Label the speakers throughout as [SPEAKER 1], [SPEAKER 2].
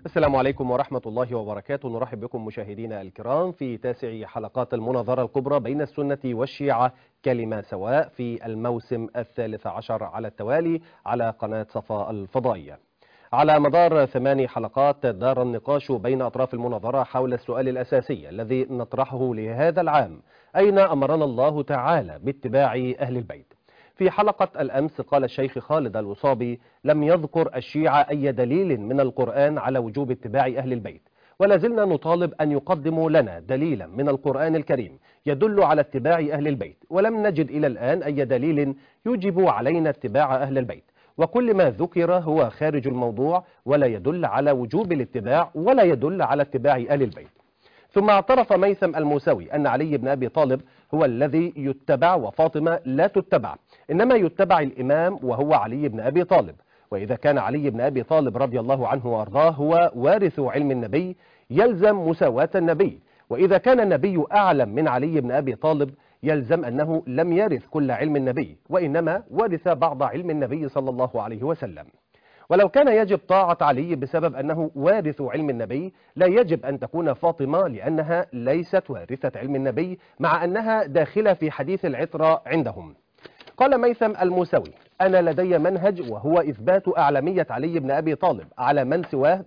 [SPEAKER 1] السلام عليكم ورحمة الله وبركاته. نرحب بكم مشاهدينا الكرام في 9 حلقات المناظرة الكبرى بين السنة والشيعة كلمة سواء في الموسم 13 على التوالي على قناة صفا الفضائية. على مدار 8 حلقات دار النقاش بين أطراف المناظرة حول السؤال الأساسي الذي نطرحه لهذا العام: أين أمرنا الله تعالى باتباع أهل البيت؟ في حلقة الأمس قال الشيخ خالد الوصابي: لم يذكر الشيعة أي دليل من القرآن على وجوب اتباع أهل البيت، ولا زلنا نطالب أن يقدموا لنا دليلا من القرآن الكريم يدل على اتباع أهل البيت، ولم نجد إلى الآن أي دليل يوجب علينا اتباع أهل البيت، وكل ما ذكر هو خارج الموضوع ولا يدل على وجوب الاتباع ولا يدل على اتباع أهل البيت. ثم اعترف ميثم الموسوي أن علي بن أبي طالب هو الذي يتبع وفاطمة لا تتبع، إنما يتبع الإمام وهو علي بن أبي طالب. وإذا كان علي بن أبي طالب رضي الله عنه وأرضاه هو وارث علم النبي يلزم مساواة النبي، وإذا كان النبي أعلم من علي بن أبي طالب يلزم أنه لم يرث كل علم النبي، وإنما ورث بعض علم النبي صلى الله عليه وسلم. ولو كان يجب طاعة علي بسبب أنه وارث علم النبي لا يجب أن تكون فاطمة، لأنها ليست وارثة علم النبي مع أنها داخلة في حديث العترة عندهم. قال ميثم الموسوي: أنا لدي منهج وهو إثبات أعلمية علي بن أبي طالب على من سواه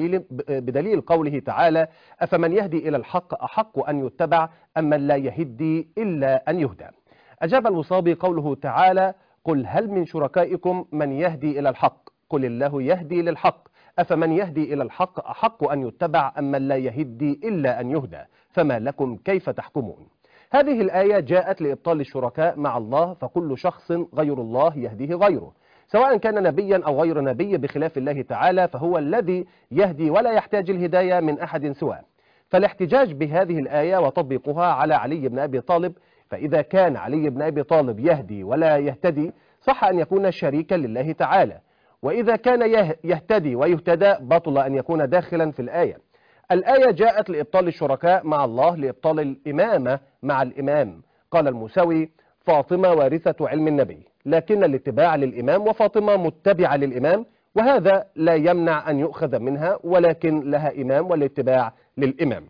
[SPEAKER 1] بدليل قوله تعالى: أفمن يهدي إلى الحق أحق أن يتبع أم من لا يهدي إلا أن يهدى. أجاب الوصابي قوله تعالى: قل هل من شركائكم من يهدي إلى الحق قل الله يهدي للحق أفمن يهدي إلى الحق أحق أن يتبع أم من لا يهدي إلا أن يهدى فما لكم كيف تحكمون. هذه الآية جاءت لإبطال الشركاء مع الله، فكل شخص غير الله يهديه غيره، سواء كان نبيا أو غير نبي بخلاف الله تعالى، فهو الذي يهدي ولا يحتاج الهداية من أحد سواه. فالاحتجاج بهذه الآية وتطبيقها على علي بن أبي طالب، فإذا كان علي بن أبي طالب يهدي ولا يهتدي صح أن يكون شريكا لله تعالى، وإذا كان يهتدي ويهتدى بطل أن يكون داخلا في الآية. الآية جاءت لإبطال الشركاء مع الله، لإبطال الإمامة مع الإمام. قال الموسوي: فاطمة وارثة علم النبي، لكن الاتباع للإمام، وفاطمة متبعة للإمام، وهذا لا يمنع أن يؤخذ منها، ولكن لها إمام والاتباع للإمام.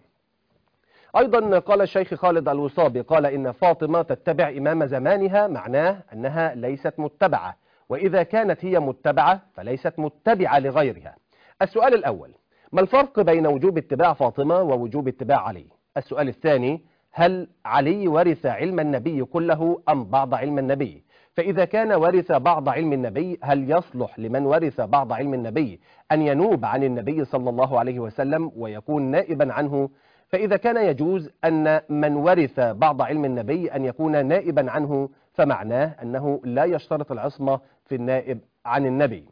[SPEAKER 1] أيضا قال الشيخ خالد الوصابي قال: إن فاطمة تتبع إمام زمانها، معناه أنها ليست متبعة، وإذا كانت هي متبعة فليست متبعة لغيرها. السؤال الأول: ما الفرق بين وجوب اتباع فاطمة ووجوب اتباع علي؟ السؤال الثاني: هل علي ورث علم النبي كله أم بعض علم النبي؟ فإذا كان ورث بعض علم النبي هل يصلح لمن ورث بعض علم النبي أن ينوب عن النبي صلى الله عليه وسلم ويكون نائبا عنه؟ فإذا كان يجوز أن من ورث بعض علم النبي أن يكون نائبا عنه، فمعناه أنه لا يشترط العصمة في النائب عن النبي.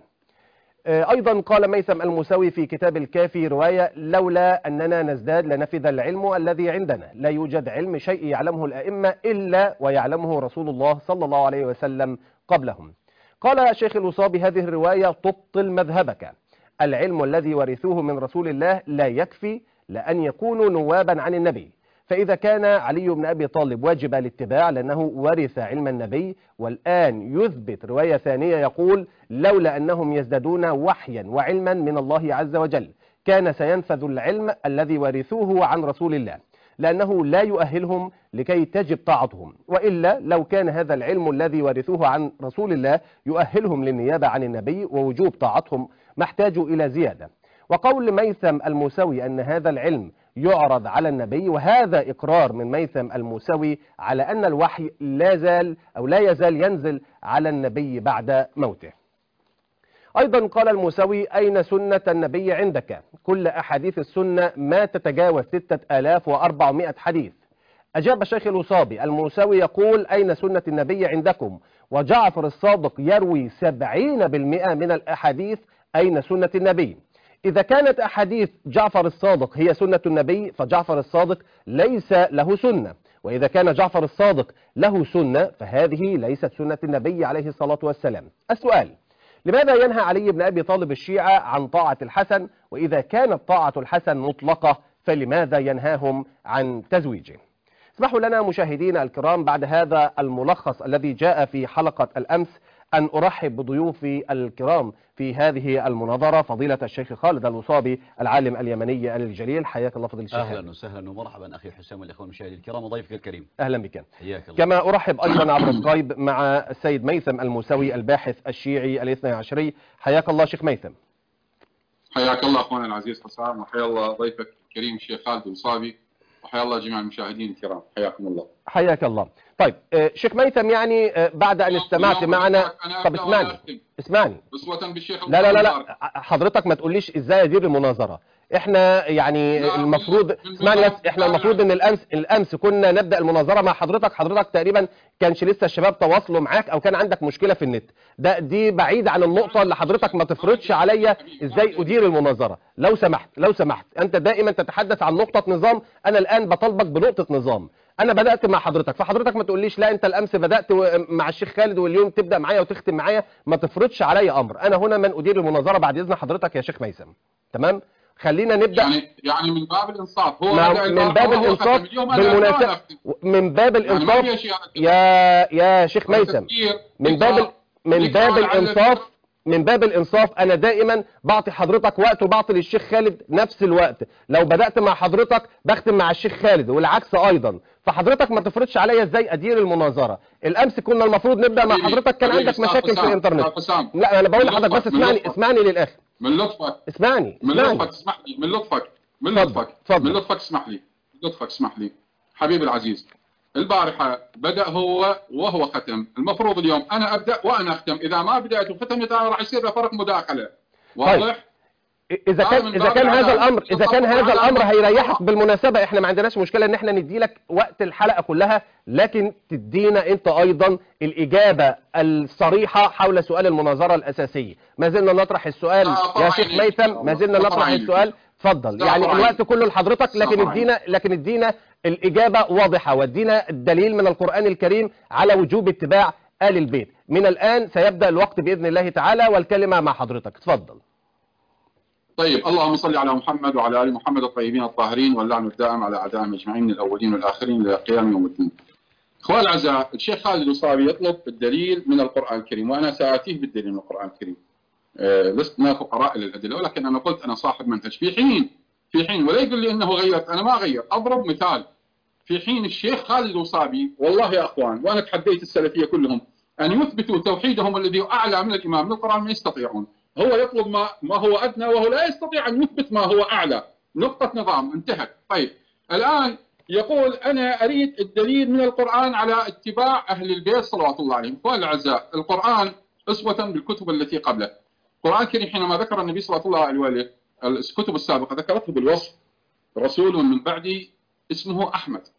[SPEAKER 1] أيضا قال ميثم الموسوي في كتاب الكافي رواية: لولا أننا نزداد لنفذ العلم الذي عندنا، لا يوجد علم شيء يعلمه الأئمة إلا ويعلمه رسول الله صلى الله عليه وسلم قبلهم. قال الشيخ الوصابي: هذه الرواية تبطل مذهبك، العلم الذي ورثوه من رسول الله لا يكفي لأن يكونوا نوابا عن النبي، فإذا كان علي بن أبي طالب واجب الاتباع لأنه ورث علم النبي، والآن يثبت رواية ثانية يقول: لولا أنهم يزدادون وحيا وعلما من الله عز وجل كان سينفذ العلم الذي ورثوه عن رسول الله، لأنه لا يؤهلهم لكي تجب طاعتهم، وإلا لو كان هذا العلم الذي ورثوه عن رسول الله يؤهلهم للنيابة عن النبي ووجوب طاعتهم ما احتاجوا إلى زيادة. وقول ميثم الموسوي أن هذا العلم يعرض على النبي، وهذا إقرار من ميثم الموسوي على أن الوحي لا يزال ينزل على النبي بعد موته. أيضا قال الموسوي: أين سنة النبي عندك؟ كل أحاديث السنة ما تتجاوز 6400 حديث. أجاب الشيخ الوصابي: الموسوي يقول: أين سنة النبي عندكم؟ وجعفر الصادق يروي 70% من الأحاديث، أين سنة النبي؟ إذا كانت أحاديث جعفر الصادق هي سنة النبي فجعفر الصادق ليس له سنة، وإذا كان جعفر الصادق له سنة فهذه ليست سنة النبي عليه الصلاة والسلام. السؤال: لماذا ينهى علي بن أبي طالب الشيعة عن طاعة الحسن؟ وإذا كانت طاعة الحسن مطلقة فلماذا ينهاهم عن تزويجه؟ اسمحوا لنا مشاهدينا الكرام بعد هذا الملخص الذي جاء في حلقة الأمس أن أرحب بضيوفي الكرام في هذه المناظرة، فضيلة الشيخ خالد الوصابي العالم اليمني الجليل. حياك الله فضيلة الشيخ.
[SPEAKER 2] أهلا وسهلا ومرحبا أخي حسام والإخوان المشاهدين الكرام وضيفك الكريم.
[SPEAKER 1] أهلا بك.
[SPEAKER 2] حياك الله.
[SPEAKER 1] كما أرحب أيضا عبر سكايب مع السيد ميثم الموسوي الباحث الشيعي الاثني عشري. حياك الله شيخ ميثم.
[SPEAKER 3] حياك الله أخونا العزيز حسام، وحيا الله ضيفك الكريم الشيخ خالد الوصابي، وحيا الله جميع المشاهدين الكرام. حياكم الله.
[SPEAKER 1] حياك الله. طيب شيخ ميثم، يعني بعد أن استمعت معنا، طب اسمعني
[SPEAKER 3] أسوة بالشيخ.
[SPEAKER 1] لا حضرتك ما تقوليش ازاي ادير المناظرة. احنا يعني المفروض اسمعني بس، احنا المفروض ان الامس كنا نبدا المناظره مع حضرتك تقريبا كانش لسه الشباب تواصلوا معاك او كان عندك مشكله في النت. دي بعيد عن النقطه اللي حضرتك ما تفرضش عليا ازاي ادير المناظره. لو سمحت انت دائما تتحدث عن نقطه نظام، انا الان بطالبك بنقطه نظام. انا بدات مع حضرتك، فحضرتك ما تقوليش لا انت الامس بدات مع الشيخ خالد واليوم تبدا معايا وتختم معايا. ما تفرضش عليا امر. انا هنا من ادير المناظره بعد اذن حضرتك يا شيخ ميثم. تمام؟ خلينا نبدا.
[SPEAKER 3] يعني من باب الانصاف، هو
[SPEAKER 1] من باب الانصاف بالمناسبه، من باب الانصاف يا شيخ ميثم، من باب الانصاف انا دائما بعطي حضرتك وقت وبعطي للشيخ خالد نفس الوقت. لو بدات مع حضرتك بختم مع الشيخ خالد والعكس ايضا، فحضرتك ما تفرضش عليا ازاي ادير المناظره. الامس كنا المفروض نبدا مع حضرتك، كان عندك مشاكل في الانترنت. لا انا بقول لحضرتك بس اسمعني للاخر.
[SPEAKER 3] من لطفك
[SPEAKER 1] اسمعني
[SPEAKER 3] اسمح لي، من لطفك اسمح لي حبيبي العزيز. البارحة بدأ هو وهو ختم، المفروض اليوم أنا أبدأ وأنا أختم. إذا ما بدأت وختمت راح يصير فرق مداخلة. واضح؟
[SPEAKER 1] إذا كان هذا الأمر هيريحك، بالمناسبة إحنا ما عندناش مشكلة إن إحنا نديلك وقت الحلقة كلها، لكن تدينا أنت أيضا الإجابة الصريحة حول سؤال المناظرة الأساسية. ما زلنا نطرح السؤال يا شيخ ميثم، ما زلنا نطرح السؤال. اتفضل. يعني الوقت كله لحضرتك، لكن ادينا الإجابة واضحة، وادينا الدليل من القرآن الكريم على وجوب اتباع آل البيت. من الآن سيبدأ الوقت بإذن الله تعالى والكلمة مع حضرتك. اتفضل.
[SPEAKER 3] طيب، اللهم صل على محمد وعلى آل محمد الطيبين الطاهرين، واللعن الدائم على أعدائهم أجمعين من الأولين والآخرين إلى قيام يوم الدين. إخوان الأعزاء، الشيخ خالد الوصابي يطلب الدليل من القرآن الكريم، وأنا سآتيه بالدليل من القرآن الكريم. لسنا فقراء للأدلة، ولكن أنا قلت أنا صاحب منهج في حين ولا يقول لي أنه غيرت. أنا ما غير. أضرب مثال. في حين الشيخ خالد الوصابي، والله يا أخوان، وأنا تحديت السلفية كلهم أن يثبتوا توحيدهم الذي أعلى من الإمام من القرآن، ما يستطيعون. هو يطلب ما هو أدنى، وهو لا يستطيع أن يثبت ما هو أعلى. نقطة نظام انتهت. طيب، الآن يقول أنا أريد الدليل من القرآن على اتباع أهل البيت صلوات الله عليهم. إخوان الأعزاء، القرآن أسوة بالكتب التي قبله. القرآن الكريم حينما ذكر النبي صلى الله عليه وسلم الكتب السابقة ذكرته بالوصف: رسول من بعدي اسمه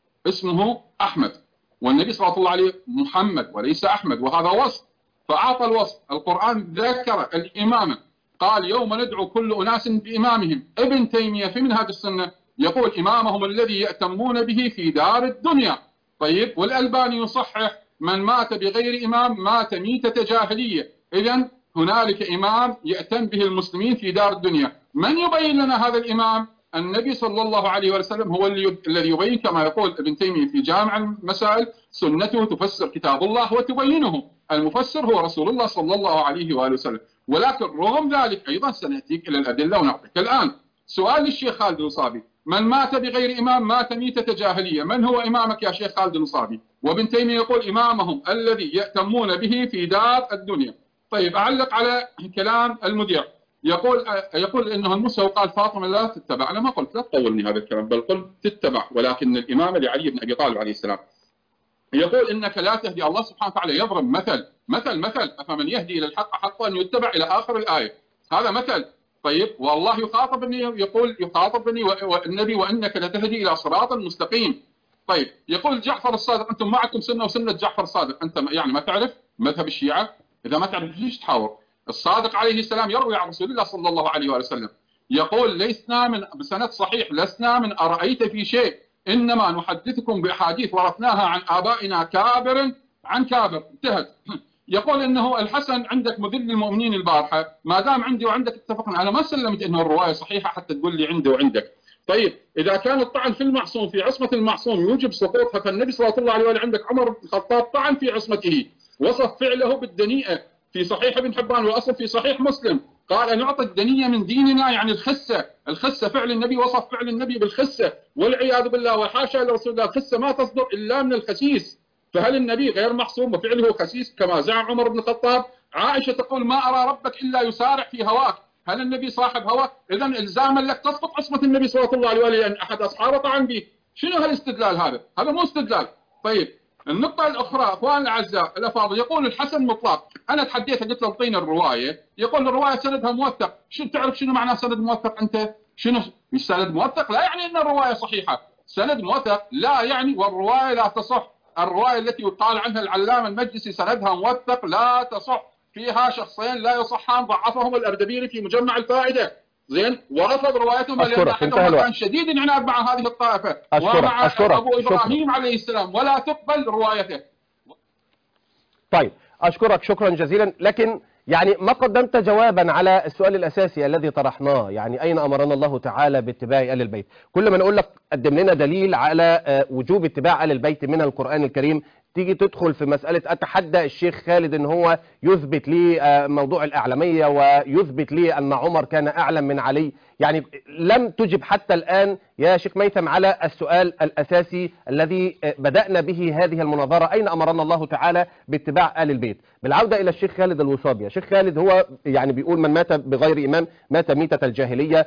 [SPEAKER 3] أحمد، والنبي صلى الله عليه محمد وليس أحمد، وهذا وصف فأعطى الوصف. القرآن ذكر الإمامة، قال يوم ندعو كل أناس بإمامهم. ابن تيمية في منهاج السنة يقول إمامهم الذي يأتمون به في دار الدنيا. طيب، والألباني يصحح من مات بغير إمام مات ميتة جاهلية. إذن هنالك إمام يأتم به المسلمين في دار الدنيا. من يبين لنا هذا الإمام؟ النبي صلى الله عليه وسلم هو الذي يبين، كما يقول ابن تيمية في جامع المسائل: سنته تفسر كتاب الله وتبينه. المفسر هو رسول الله صلى الله عليه وآله وسلم. ولكن رغم ذلك أيضا سنأتيك إلى الأدلة ونعطيك. الآن سؤال الشيخ خالد الوصابي: من مات بغير إمام مات ميتة جاهلية. من هو إمامك يا شيخ خالد الوصابي؟ وابن تيمية يقول إمامهم الذي يأتمون به في دار الدنيا. طيب، أعلق على كلام المذيع. يقول انه الموسوي قال فاطمه لا تتبع. انا ما قلت لا تطولني هذا الكلام، بل قلت تتبع، ولكن الامامه لعلي بن ابي طالب عليه السلام. يقول انك لا تهدي. الله سبحانه وتعالى يضرب مثل افمن يهدي الى الحق حق ان يتبع الى اخر الايه. هذا مثل. طيب، والله يخاطبني، يقول يخاطبني والنبي: وانك لتهدي الى صراط مستقيم. طيب، يقول جعفر الصادق: انتم معكم سنه وسنه جعفر الصادق. انت يعني ما تعرف مذهب الشيعه؟ اذا ما تعرف ليش تحاور؟ الصادق عليه السلام يروي عن رسول الله صلى الله عليه وسلم يقول: لسنا من بسند صحيح لسنا من أرأيت في شيء، إنما نحدثكم بأحاديث ورثناها عن آبائنا كابر عن كابر. انتهت. يقول إنه الحسن عندك مذل المؤمنين البارحة، ما دام عندي وعندك اتفقنا. أنا ما سلمت إنه الرواية صحيحة حتى تقول لي عندي وعندك. طيب، إذا كان الطعن في المعصوم في عصمة المعصوم يوجب سقوطها، فالنبي صلى الله عليه وسلم عندك عمر بن الخطاب طعن في عصمته، وصف فعله بالدنيئة. في صحيح ابن حبان والأصل في صحيح مسلم، قال أن نعطي الدنية من ديننا، يعني الخسة فعل النبي، وصف فعل النبي بالخسة والعياذ بالله والحاشا لرسول الله. الخسة ما تصدر إلا من الخسيس، فهل النبي غير معصوم وفعله خسيس كما زعم عمر بن الخطاب؟ عائشة تقول ما أرى ربك إلا يسارع في هواك، هل النبي صاحب هوى؟ إذا إلزاما لك تسقط عصمة النبي صلى الله عليه وسلم لأن أحد أصحابه طعن به. شنو هالاستدلال هذا؟ هذا مو استدلال. طيب النقطة الأخرى أخوان الأعزاء الأفاضل، يقول الحسن مطلق، أنا تحديته قلت له اعطينا الرواية، يقول الرواية سندها موثق. شو تعرف شنو معنى سند موثق أنت؟ شنو مش سند موثق؟ لا يعني أن الرواية صحيحة. سند موثق لا يعني والرواية لا تصح. الرواية التي يقال عنها العلامة المجلسي سندها موثق لا تصح، فيها شخصين لا يصحان ضعفهم الأردبيلي في مجمع الفائدة. زين، ورفض روايتهم لأن أحدهم كان شديد العناد مع هذه الطائفة ومع أبو إبراهيم عليه السلام ولا تقبل روايته.
[SPEAKER 1] طيب أشكرك شكرا جزيلا، لكن يعني ما قدمت جوابا على السؤال الأساسي الذي طرحناه، يعني أين أمرنا الله تعالى باتباع آل البيت؟ كل ما نقول لك قدم لنا دليل على وجوب اتباع آل البيت من القرآن الكريم، تيجي تدخل في مسألة أتحدى الشيخ خالد أن هو يثبت لي موضوع الأعلمية ويثبت لي أن عمر كان أعلم من علي. يعني لم تجب حتى الآن يا شيخ ميثم على السؤال الأساسي الذي بدأنا به هذه المناظرة، أين أمرنا الله تعالى باتباع آل البيت؟ بالعودة إلى الشيخ خالد الوصابي، الشيخ خالد هو يعني بيقول من مات بغير إمام مات ميتة الجاهلية،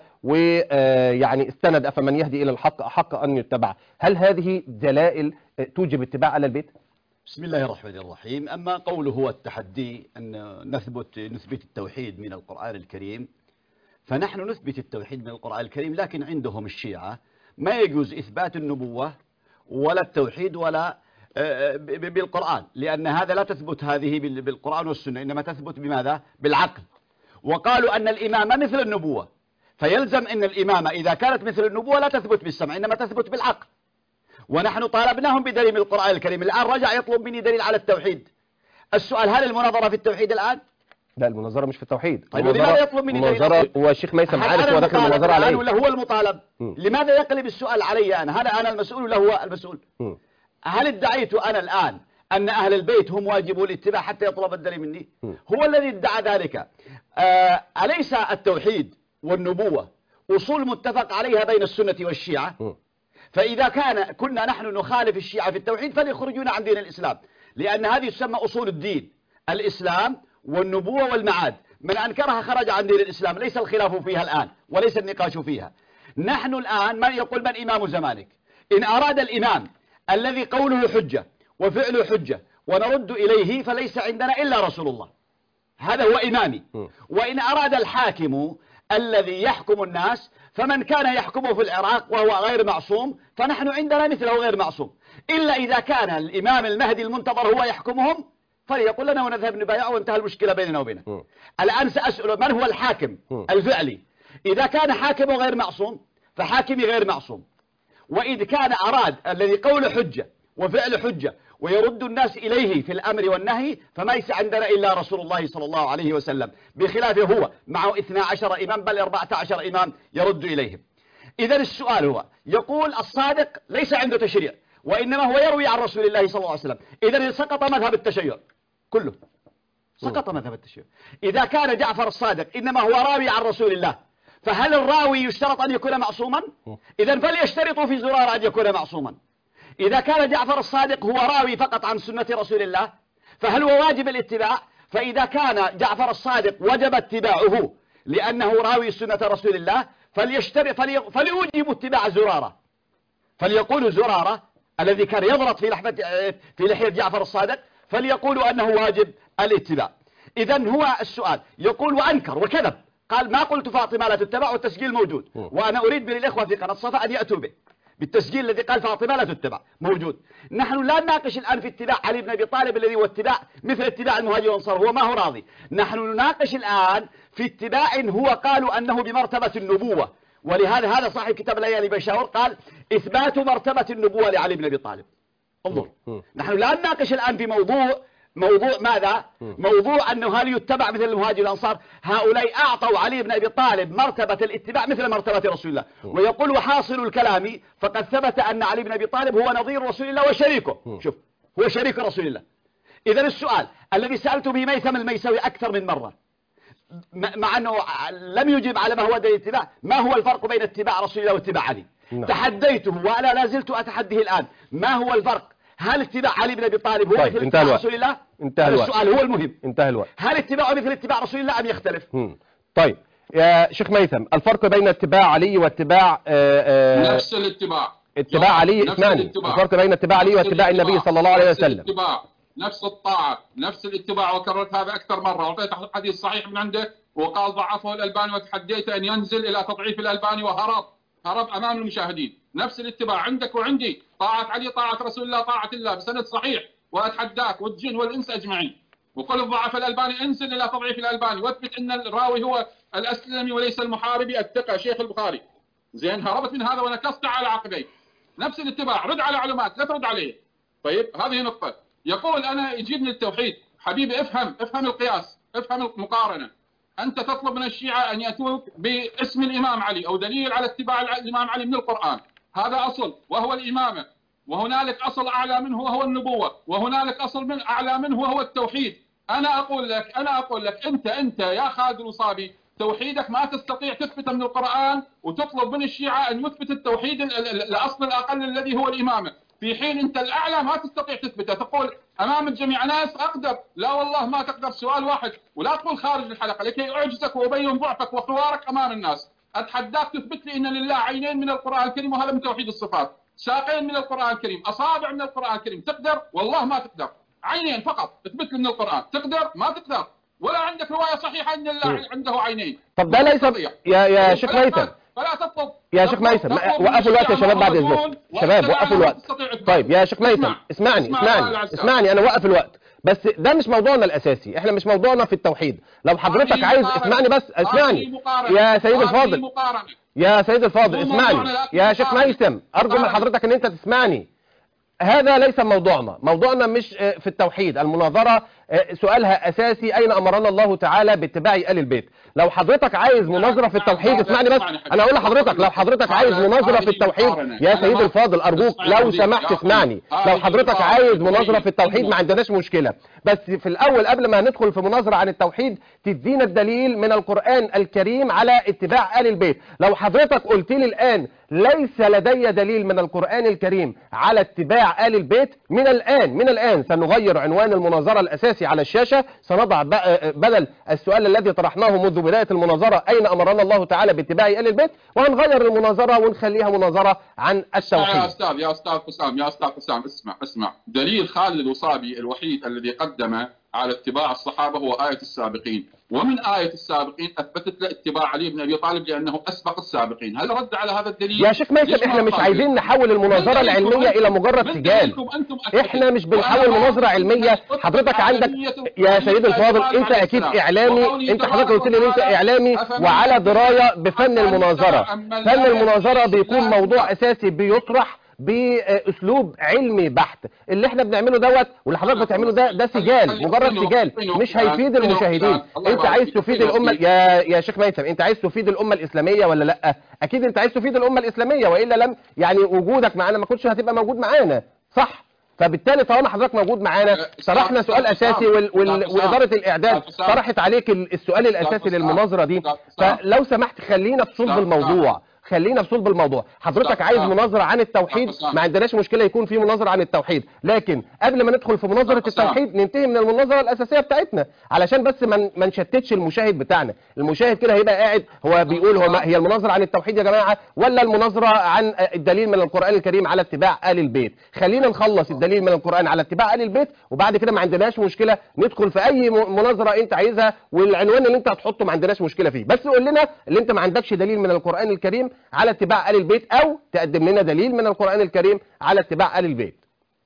[SPEAKER 1] ويعني استند أفمن يهدي إلى الحق أحق أن يتبع. هل هذه دلائل توجب اتباع آل البيت؟
[SPEAKER 2] بسم الله الرحمن الرحيم. أما قوله هو التحدي أن نثبت التوحيد من القرآن الكريم، فنحن نثبت التوحيد من القرآن الكريم، لكن عندهم الشيعة ما يجوز إثبات النبوة ولا التوحيد ولا بالقرآن، لأن هذا لا تثبت هذه بالقرآن والسنة، إنما تثبت بماذا؟ بالعقل. وقالوا أن الإمامة مثل النبوة، فيلزم أن الإمامة إذا كانت مثل النبوة لا تثبت بالسمع إنما تثبت بالعقل. ونحن طالبناهم بدليل من القرآن الكريم، الآن رجع يطلب مني دليل على التوحيد. السؤال هل المناظرة في التوحيد الآن؟
[SPEAKER 1] لا المناظرة مش في التوحيد.
[SPEAKER 2] طيب لماذا يطلب مني دليل؟
[SPEAKER 1] المناظرة هو الشيخ ميثم عارف هو داخل المناظرة على ايه؟
[SPEAKER 2] ولا هو المطالب؟ لماذا يقلب السؤال علي أنا؟ هل أنا المسؤول ولا هو المسؤول؟ هل ادعيت أنا الآن أن أهل البيت هم واجبوا الاتباع حتى يطلب الدليل مني؟ هو الذي ادعى ذلك. أليس التوحيد والنبوة أصول متفق عليها بين السنة والشيعة؟ فإذا كنا نحن نخالف الشيعة في التوحيد فليخرجون عن دين الإسلام، لأن هذه تسمى أصول الدين، الإسلام والنبوة والمعاد. من أنكرها خرج عن دين الإسلام، ليس الخلاف فيها الآن وليس النقاش فيها. نحن الآن من يقول من إمام زمانك؟ إن أراد الإمام الذي قوله حجة وفعله حجة ونرد إليه فليس عندنا إلا رسول الله، هذا هو إمامي. وإن أراد الحاكم الذي يحكم الناس فمن كان يحكمه في العراق وهو غير معصوم فنحن عندنا مثله غير معصوم، إلا إذا كان الإمام المهدي المنتظر هو يحكمهم فليقول لنا ونذهب نبايعه وانتهى المشكلة بيننا وبينه. الآن سأسأل من هو الحاكم الفعلي؟ إذا كان حاكمه غير معصوم فحاكمي غير معصوم. وإذا كان أراد الذي قول حجة وفعل حجة ويرد الناس إليه في الأمر والنهي فما ليس عندنا إلا رسول الله صلى الله عليه وسلم، بخلافه هو معه 12 إمام بل 14 إمام يرد إليهم. إذا السؤال هو يقول الصادق ليس عنده تشريع وإنما هو يروي عن رسول الله صلى الله عليه وسلم، إذا سقط مذهب التشيع كله، سقط مذهب التشيع. إذا كان جعفر الصادق إنما هو راوي عن رسول الله، فهل الراوي يشترط أن يكون معصوما؟ إذا فليشترطوا في زرار أن يكون معصوما. إذا كان جعفر الصادق هو راوي فقط عن سنة رسول الله فهل هو واجب الاتباع؟ فإذا كان جعفر الصادق وجب اتباعه لأنه راوي سنة رسول الله فليوجب اتباع زرارة، فليقول زرارة الذي كان يضرط في لحية جعفر الصادق فليقولوا أنه واجب الاتباع. إذن هو السؤال يقول وأنكر وكذب، قال ما قلت فاطمة لا تتبع والتسجيل موجود، وأنا أريد من الإخوة في قناة صفا أن يأتوا به بالتسجيل الذي قال فاطمة لا تتبع موجود. نحن لا نناقش الآن في اتباع علي بن أبي طالب الذي هو اتباع مثل اتباع المهاجر والأنصار، هو ما هو راضي. نحن نناقش الآن في اتباع هو قالوا أنه بمرتبة النبوة، ولهذا هذا صاحب كتاب ليالي بشاور قال إثبات مرتبة النبوة لعلي بن أبي طالب. انظر، نحن لا نناقش الآن في موضوع ماذا؟ موضوع أنه هل يتبع مثل المهاجر والأنصار. هؤلاء أعطوا علي بن أبي طالب مرتبة الاتباع مثل مرتبة رسول الله، ويقول وحاصل الكلام فقد ثبت أن علي بن أبي طالب هو نظير رسول الله وشريكه. شوف، هو شريك رسول الله. إذا السؤال الذي سألت به ميثم الميسوي أكثر من مرة مع أنه لم يجب على ما هو دليل الاتباع، ما هو الفرق بين اتباع رسول الله واتباع علي؟ تحديته وأنا لا زلت أتحديه الآن، ما هو الفرق؟ هل اتباع علي بن أبي طالب هو مثل اتباع رسول الله؟
[SPEAKER 1] انتهى الوقت.
[SPEAKER 2] السؤال هو المهم.
[SPEAKER 1] انتهى الوقت.
[SPEAKER 2] هل اتباعه مثل اتباع رسول الله أم يختلف؟
[SPEAKER 1] طيب يا شيخ ميثم، الفرق بين اتباع علي واتباع
[SPEAKER 3] نفس الاتباع.
[SPEAKER 1] اتباع علي، اسمعني، الفرق بين اتباع علي واتباع النبي صلى الله عليه وسلم.
[SPEAKER 3] نفس الطاعة، نفس الاتباع، وكررت هذا أكثر مرة، وأعطيت حديث صحيح من عنده وقال ضعفه الألباني وتحديت أن ينزل إلى تضعيف الألباني هرب أمام المشاهدين. نفس الاتباع عندك وعندي، طاعة علي طاعة رسول الله طاعة الله بسند صحيح، وأتحداك والجن والإنس أجمعين. وقل الضعف الألباني انزل إلى تضعيف الألباني واثبت أن الراوي هو الأسلمي وليس المحاربي الثقة شيخ البخاري. زين، هربت من هذا ونكصت على عقبيه. نفس الاتباع، رد على علومات لا ترد عليه. طيب هذه نقطة. يقول أنا يجيبني التوحيد. حبيبي افهم القياس، افهم المقارنة. أنت تطلب من الشيعة أن يأتوك باسم الإمام علي أو دليل على اتباع الإمام علي من القرآن، هذا أصل وهو الإمامة، وهنالك أصل أعلى منه وهو النبوة، وهنالك أصل من أعلى منه وهو التوحيد. أنا أقول لك أنت يا خالد الوصابي توحيدك ما تستطيع تثبته من القرآن، وتطلب من الشيعة أن يثبت التوحيد الأصل الأقل الذي هو الإمامة، في حين أنت الأعلى ما تستطيع تثبته. تقول أمام الجميع ناس أقدر، لا والله ما تقدر. سؤال واحد، ولا تقول خارج الحلقة لكي أعجزك وأبين ضعفك وحوارك أمام الناس. أتحداك تثبت لي أن لله عينين من القرآن الكريم، وهذا من توحيد الصفات، ساقين من القرآن الكريم، أصابع من القرآن الكريم. تقدر؟ والله ما تقدر. عينين فقط اثبت لي من القرآن. تقدر؟ ما تقدر. ولا عندك رواية صحيحة أن الله عنده عينين.
[SPEAKER 1] طب ده ليس يا شيخ ميثم،
[SPEAKER 2] فلا تطلب
[SPEAKER 1] يا شيخ ميثم، وقفوا الوقت يا شباب بعد اذنكم، شباب وقفوا الوقت. طيب يا شيخ ميثم اسمعني انا وقف الوقت، بس ده مش موضوعنا الاساسي، احنا مش موضوعنا في التوحيد. لو حضرتك عايز اسمعني بس، اسمعني يا سيد الفاضل، يا سيد الفاضل اسمعني يا شيخ ميثم، ارجو من حضرتك ان انت تسمعني. هذا ليس موضوعنا مش في التوحيد. المناظرة سؤالها أساسي، أين أمرنا الله تعالى باتباع آل البيت. لو حضرتك عايز مناظرة في التوحيد، اسمعني بس، أنا أقول لحضرتك، لو حضرتك عايز مناظرة في التوحيد يا سيد الفاضل أرجوك لو سمحت اسمعني، لو حضرتك عايز مناظرة في التوحيد ما عندناش مشكلة، بس في الأول قبل ما ندخل في مناظرة عن التوحيد تدينا الدليل من القرآن الكريم على اتباع آل البيت. لو حضرتك قلت لي الآن ليس لدي دليل من القرآن الكريم على اتباع آل البيت، من الآن سنغير عنوان المناظرة الأساسي على الشاشة، سنضع بدل السؤال الذي طرحناه منذ بداية المناظرة أين أمرنا الله تعالى باتباع آل البيت، وهنغير المناظرة ونخليها مناظرة عن التوحيد.
[SPEAKER 3] يا أستاذ حسام اسمع. دليل خالد الوصابي الوحيد الذي قدم على اتباع الصحابة هو آية السابقين، ومن آية السابقين أثبتت له اتباع علي بن أبي طالب لأنه أسبق السابقين. هل رد على هذا الدليل؟
[SPEAKER 1] يا شيخ ميثم احنا مش عايزين نحول المناظرة العلمية إلى مجرد سجال، احنا مش بنحول مناظرة علمية. حضرتك عندك يا سيد الفاضل، انت اكيد اعلامي، انت حضرتك قلت لي ان انت اعلامي وعلى دراية بفن المناظرة. فن المناظرة بيكون موضوع أساسي بيطرح باسلوب علمي بحت. اللي احنا بنعمله دوت واللي حضرتك بتعمله ده سجال، مجرد سجال مش هيفيد المشاهدين. انت عايز تفيد الامه يا شيخ ميثم، انت عايز تفيد الامه الاسلاميه ولا لا؟ اكيد انت عايز تفيد الامه الاسلاميه، والا لم يعني وجودك معانا ما كنتش هتبقى موجود معانا، صح؟ فبالتالي طالما حضرتك موجود معانا طرحنا سؤال اساسي واداره الاعداد طرحت عليك السؤال الاساسي للمناظره دي، فلو سمحت خلينا في صلب الموضوع. حضرتك عايز مناظرة عن التوحيد، ما عندناش مشكلة يكون في مناظرة عن التوحيد، لكن قبل ما ندخل في مناظرة التوحيد ننتهي من المناظرة الأساسية بتاعتنا، علشان بس ما نشتتش المشاهد بتاعنا. المشاهد كده هيبقى قاعد هو بيقول هي المناظرة عن التوحيد يا جماعة ولا المناظرة عن الدليل من القرآن الكريم على اتباع آل البيت؟ خلينا نخلص الدليل من القرآن على اتباع آل البيت، وبعد كده ما عندناش مشكلة ندخل في أي مناظرة أنت عايزها، والعنوان اللي أنت هتحطه ما عندناش مشكلة فيه، بس قول لنا اللي أنت ما عندكش دليل من القرآن الكريم على اتباع آل البيت، أو تقدم لنا دليل من القرآن الكريم على اتباع آل البيت.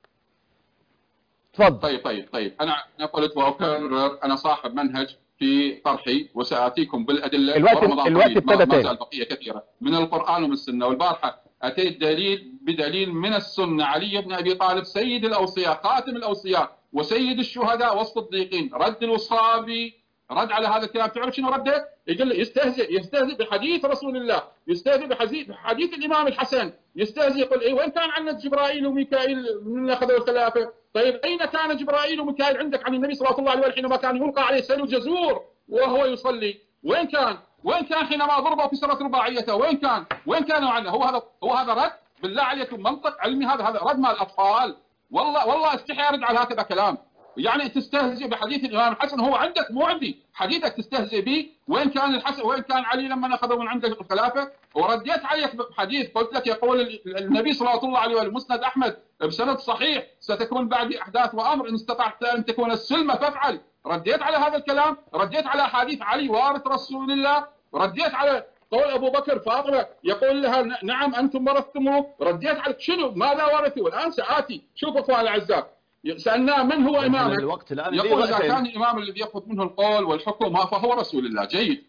[SPEAKER 1] تفضل.
[SPEAKER 3] طيب أنا قلت وأكرر، أنا صاحب منهج في طرحي وسآتيكم بالأدلة.
[SPEAKER 1] الوقت ابتدى تاني.
[SPEAKER 3] ما بقية كثيرة من القرآن ومن السنة، والبارحة أتيت بدليل من السنة. علي بن أبي طالب سيد الأوصياء، خاتم الأوصياء، وسيد الشهداء والصديقين. رد الوصابي رد على هذا الكلام. تعرف شنو رده؟ يقول له يستهزئ بحديث رسول الله، يستهزئ بحديث الامام الحسن، يستهزئ يقول اي وين كان عندنا جبرائيل وميكائيل من اخذوا الخلافه؟ طيب اين كان جبرائيل وميكائيل عندك عن النبي صلى الله عليه وسلم حينما كان يلقى عليه سيل جزور وهو يصلي؟ وين كان حينما ضربه في سره رباعيته؟ وين كانوا عنه؟ هو هذا رد؟ بالله عليكم منطق علمي هذا رد مال الاطفال. والله استحي ارد على هكذا كلام. يعني تستهزئ بحديث الامام الحسن، هو عندك مو عندي، حديثك تستهزئ به. وين كان الحسن وين كان علي لما اخذوا من عندك الخلافه؟ ورديت عليك بحديث قلت لك يقول النبي صلى الله عليه وسلم مسند احمد بسند صحيح ستكون بعد احداث وامر ان استطعت ان تكون السلمه فافعل. رديت على هذا الكلام، رديت على حديث علي وارث رسول الله، رديت على قول ابو بكر فاطمه يقول لها نعم انتم ورثتموه، رديت على شنو ماذا ورثوا. الان ساتي شوف اخوان الاعزاء، سالناه من هو امامك؟
[SPEAKER 2] الوقت الان
[SPEAKER 3] يقول اذا كان الامام الذي ياخذ منه القول والحكم فهو رسول الله. جيد،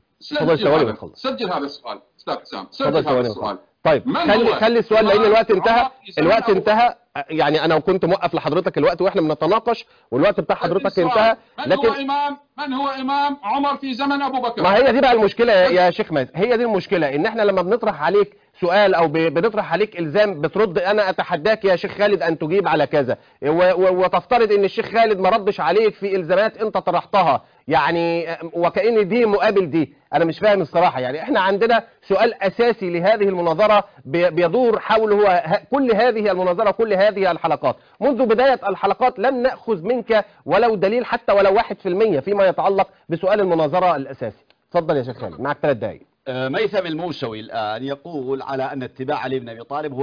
[SPEAKER 3] سجل هذا السؤال استاذ حسام، سجل هذا السؤال.
[SPEAKER 1] طيب خلي السؤال لان الوقت انتهى. يعني انا كنت موقف لحضرتك الوقت واحنا بنتناقش والوقت بتاع حضرتك انتهى.
[SPEAKER 3] لكن من هو امام عمر في زمن ابو بكر؟
[SPEAKER 1] ما هي دي بقى المشكله يا شيخ مازن، هي دي المشكله، ان احنا لما بنطرح عليك سؤال او بنطرح عليك الزام بترد انا اتحداك يا شيخ خالد ان تجيب على كذا، وتفترض ان الشيخ خالد ما ردش عليك في الزامات انت طرحتها، يعني وكأن دي مقابل دي. انا مش فاهم الصراحه. يعني احنا عندنا سؤال اساسي لهذه المناظره بيدور حول هو كل هذه المناظره وكل هذه الحلقات. منذ بدايه الحلقات لم ناخذ منك ولو دليل حتى ولو 1% فيما يتعلق بسؤال المناظره الاساسي. اتفضل يا شيخ خالد، معك 3 دقائق.
[SPEAKER 2] ميثم الموسوي الآن يقول على أن اتباع علي بن أبي طالب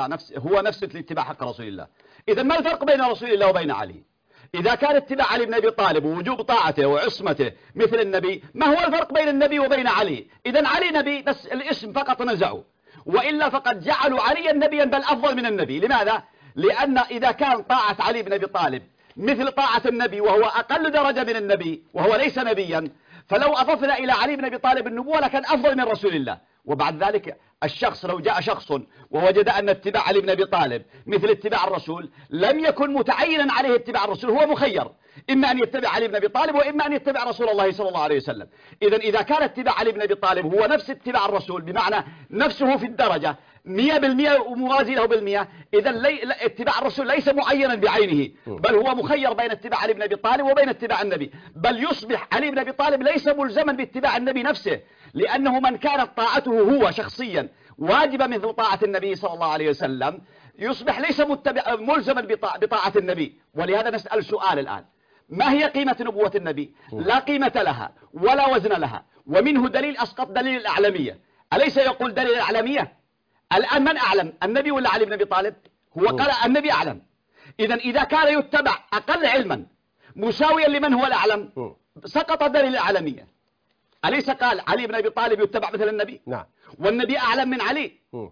[SPEAKER 2] هو نفس الاتباع حق رسول الله. إذا ما الفرق بين رسول الله وبين علي؟ إذا كان اتباع علي بن أبي طالب ووجوب طاعته وعصمته مثل النبي، ما هو الفرق بين النبي وبين علي؟ إذا علي نبي بس الاسم فقط نزعوا، وإلا فقد جعلوا عليا نبيا بل أفضل من النبي. لماذا؟ لأن إذا كان طاعة علي بن أبي طالب مثل طاعة النبي وهو أقل درجة من النبي وهو ليس نبيا، فلو أضفنا إلى علي بن أبي طالب النبوة لكان أفضل من رسول الله. وبعد ذلك الشخص لو جاء شخص ووجد أن اتباع علي بن أبي طالب مثل اتباع الرسول لم يكن متعينا عليه اتباع الرسول، هو مخير إما أن يتبع علي بن أبي طالب وإما أن يتبع رسول الله صلى الله عليه وسلم. إذا كان اتباع علي بن أبي طالب هو نفس اتباع الرسول بمعنى نفسه في الدرجة 100% وموازي له بالمئة، إذا اتباع الرسول ليس معينا بعينه، بل هو مخير بين اتباع علي بن أبي طالب وبين اتباع النبي. بل يصبح علي بن أبي طالب ليس ملزما باتباع النبي نفسه، لأنه من كانت طاعته هو شخصيا واجبة مثل طاعة النبي صلى الله عليه وسلم يصبح ليس ملزما بطاعة النبي. ولهذا نسأل سؤال الآن: ما هي قيمة نبوة النبي؟ لا قيمة لها ولا وزن لها، ومنه دليل أسقط دليل الأعلمية. أليس يقول دليل الأعلمية؟ الآن من أعلم، النبي ولا علي بن أبي طالب؟ هو قال النبي أعلم. إذا كان يتبع أقل علما مساويا لمن هو الأعلم سقط دليل الأعلمية. أليس قال علي بن أبي طالب يتبع مثل النبي؟
[SPEAKER 1] نعم.
[SPEAKER 3] والنبي أعلم من علي.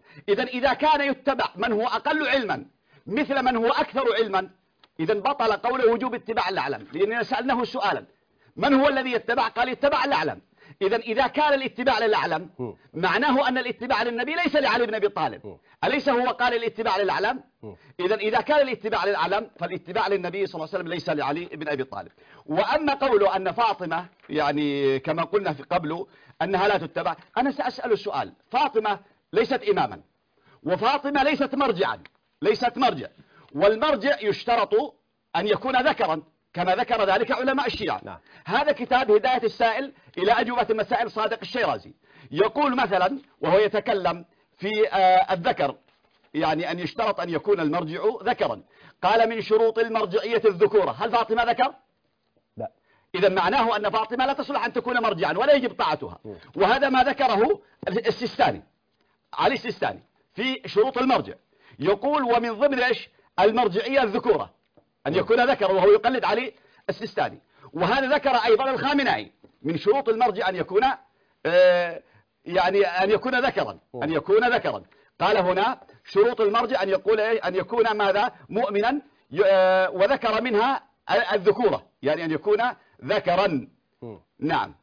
[SPEAKER 3] إذا كان يتبع من هو أقل علما مثل من هو أكثر علما، إذا بطل قول وجوب اتباع الأعلم، لأننا سألناه سؤالا: من هو الذي يتبع؟ قال يتبع الأعلم. إذا كان الاتباع للأعلم معناه أن الاتباع للنبي ليس لعلي بن أبي طالب. أليس هو قال الاتباع للأعلم؟ إذا كان الاتباع للأعلم فالاتباع للنبي صلى الله عليه وسلم ليس لعلي بن أبي طالب. وأما قوله أن فاطمة يعني كما قلنا في قبله أنها لا تتبع، أنا سأسأل السؤال: فاطمة ليست إماما، وفاطمة ليست مرجع، والمرجع يشترط أن يكون ذكرا كما ذكر ذلك علماء الشيعة.
[SPEAKER 1] نعم.
[SPEAKER 3] هذا كتاب هداية السائل إلى أجوبة المسائل صادق الشيرازي يقول مثلا وهو يتكلم في الذكر، يعني أن يشترط أن يكون المرجع ذكرا، قال: من شروط المرجعية الذكورة. هل فاطمة ذكر؟
[SPEAKER 1] لا.
[SPEAKER 3] إذا معناه أن فاطمة لا تصلح أن تكون مرجعا ولا يجب طاعتها. وهذا ما ذكره السيستاني، علي السيستاني في شروط المرجع، يقول: ومن ضمن إيش؟ المرجعية الذكورة، أن يكون ذكر، وهو يقلد علي السيستاني. وهذا ذكر أيضا الخامنائي من شروط المرجع أن يكون أن يكون ذكرا، قال هنا: شروط المرجع أن يكون ماذا؟ مؤمنا، وذكر منها الذكورة، يعني أن يكون ذكرا. نعم،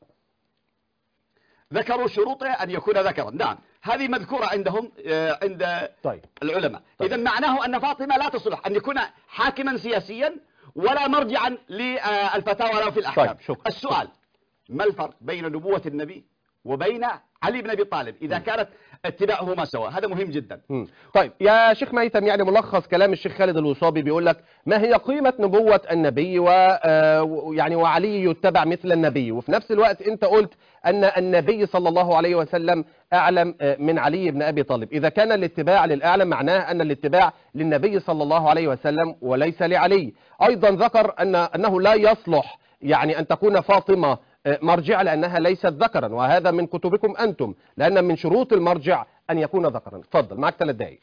[SPEAKER 3] ذكروا شروطه أن يكون ذكرا. نعم، هذه مذكورة عندهم عند العلماء. إذا معناه أن فاطمة لا تصلح أن يكون حاكما سياسيا ولا مرجعا للفتاوى ولا في الأحكام.
[SPEAKER 1] السؤال:
[SPEAKER 2] ما الفرق بين نبوة النبي وبين علي بن أبي طالب إذا كانت اتباعهما سواء؟ هذا مهم جدا.
[SPEAKER 1] طيب يا شيخ ميثم، يعني ملخص كلام الشيخ خالد الوصابي بيقول لك ما هي قيمة نبوة النبي يعني وعلي يتبع مثل النبي، وفي نفس الوقت انت قلت ان النبي صلى الله عليه وسلم اعلم من علي بن ابي طالب. اذا كان الاتباع للاعلم معناه ان الاتباع للنبي صلى الله عليه وسلم وليس لعلي. ايضا ذكر انه لا يصلح يعني ان تكون فاطمة مرجع لأنها ليست ذكرا، وهذا من كتبكم أنتم، لأن من شروط المرجع أن يكون ذكرا. تفضل، معك 3 دقائق.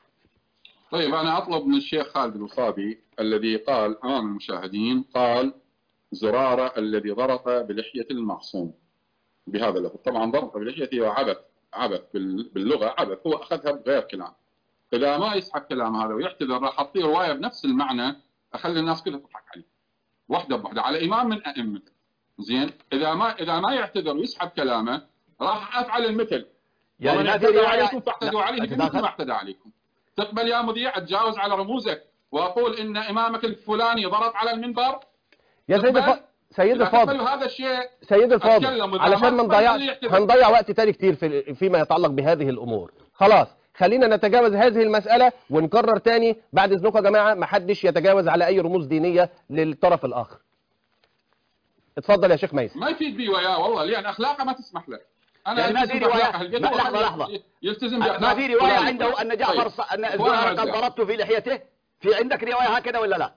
[SPEAKER 3] طيب أنا أطلب من الشيخ خالد الوصابي الذي قال أمام المشاهدين، قال زرارة الذي ضرط بلحية المعصوم بهذا اللفظ. طبعا ضرط بلحيته وعبث باللغة عبث، هو أخذها بغير كلام. إذا ما يسحب كلام هذا ويعتذر راح أعطيه رواية بنفس المعنى أخلي الناس كلها تضحك عليه واحدة بواحدة على إمام من أئمته. زين، إذا ما يعتذر ويسحب كلامه راح أفعل المثل.
[SPEAKER 2] يعني
[SPEAKER 3] ومن
[SPEAKER 2] ما في
[SPEAKER 3] اعتدى
[SPEAKER 2] رواية
[SPEAKER 3] عليكم فاعتدوا عليه بمثل ما اعتدى عليكم. تقبل يا مذيع أتجاوز على رموزك وأقول إن إمامك الفلاني ضرب على المنبر؟
[SPEAKER 1] يا سيد الفاضل
[SPEAKER 3] هذا الشيء
[SPEAKER 1] سيد الفاضل، علشان ما هنضيع وقت تاني كتير فيما يتعلق بهذه الأمور. خلاص خلينا نتجاوز هذه المسألة ونكرر تاني بعد إذنكم يا جماعة، ما حدش يتجاوز على أي رموز دينية للطرف الآخر. اتفضل يا شيخ ميثم.
[SPEAKER 3] ما يفيد بي وياه والله، لأن أخلاقه ما تسمح له.
[SPEAKER 2] أنا يعني ما في رواية، لحظة
[SPEAKER 3] يلتزم
[SPEAKER 2] ما في رواية عنده أن جعفر أن الزهراء قد ضربته في لحيته؟ في عندك رواية هكذا ولا لا؟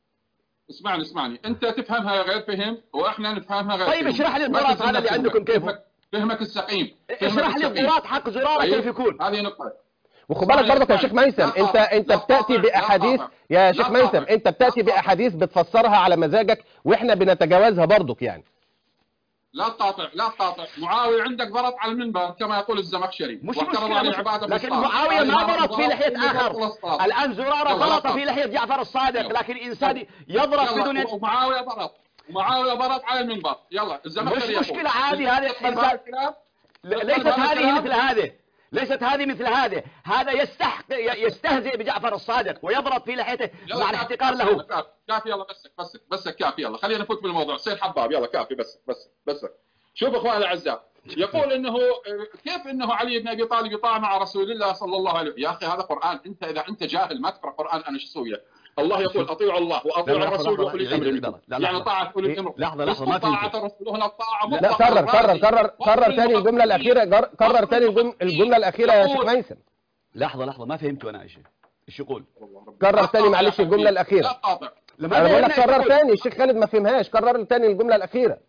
[SPEAKER 3] اسمعني أنت تفهمها غير فهم وإحنا نفهمها غير
[SPEAKER 2] طيب اشرح لي الضراط هذا اللي عندكم كيفه؟
[SPEAKER 3] فهمك السقيم.
[SPEAKER 2] اشرح لي الضراط حق زرارة كيف يكون؟
[SPEAKER 3] هذه نقطة.
[SPEAKER 1] وخد بالك برضك يا شيخ ميثم، انت بتاتي باحاديث يا شيخ ميثم، انت بتاتي باحاديث بتفسرها على مزاجك واحنا بنتجاوزها برضك يعني.
[SPEAKER 3] لا تقاطع. معاوية عندك ضرط على المنبر كما يقول الزمخشري،
[SPEAKER 2] مش مشكلة، لكن معاوية ما ضرط في لحية آخر. الآن زرارة ضرط في لحية جعفر الصادق، لكن إنسان يضرب بدون
[SPEAKER 3] ومعاوية ضرط على المنبر. يلا الزمخشري
[SPEAKER 2] مش مشكلة عادي، هذا إنسان ليست هذه مثل هذه، ليست هذه مثل هذه. هذا يستهزئ بجعفر الصادق ويضرب في لحيته مع الاحتقار له.
[SPEAKER 3] كافي يلا بس كافي يلا خلينا نفوت بالموضوع. سيد حباب يلا كافي بس شوف اخواني الاعزاء، يقول انه كيف انه علي بن ابي طالب يطاع مع رسول الله صلى الله عليه وسلم. يا اخي هذا قران، انت اذا انت جاهل ما تقرا قران انا شو اسوي لك؟ الله يقول اطيعوا الله واطيعوا الرسول واولي الامر منكم، يعني طاعه اولي الامر.
[SPEAKER 2] لحظه ما
[SPEAKER 3] طاعه الرسول هنا الطاعه
[SPEAKER 1] لا كرر ثاني الجمله الاخيره، كرر ثاني الجمله الاخيره يا شيخ ميثم.
[SPEAKER 2] لحظه ما فهمت انا ايش يقول.
[SPEAKER 1] كرر ثاني معلش الجمله الاخيره. انا بقول لك كرر ثاني، الشيخ خالد ما فهمهاش، كرر ثاني الجمله الاخيره.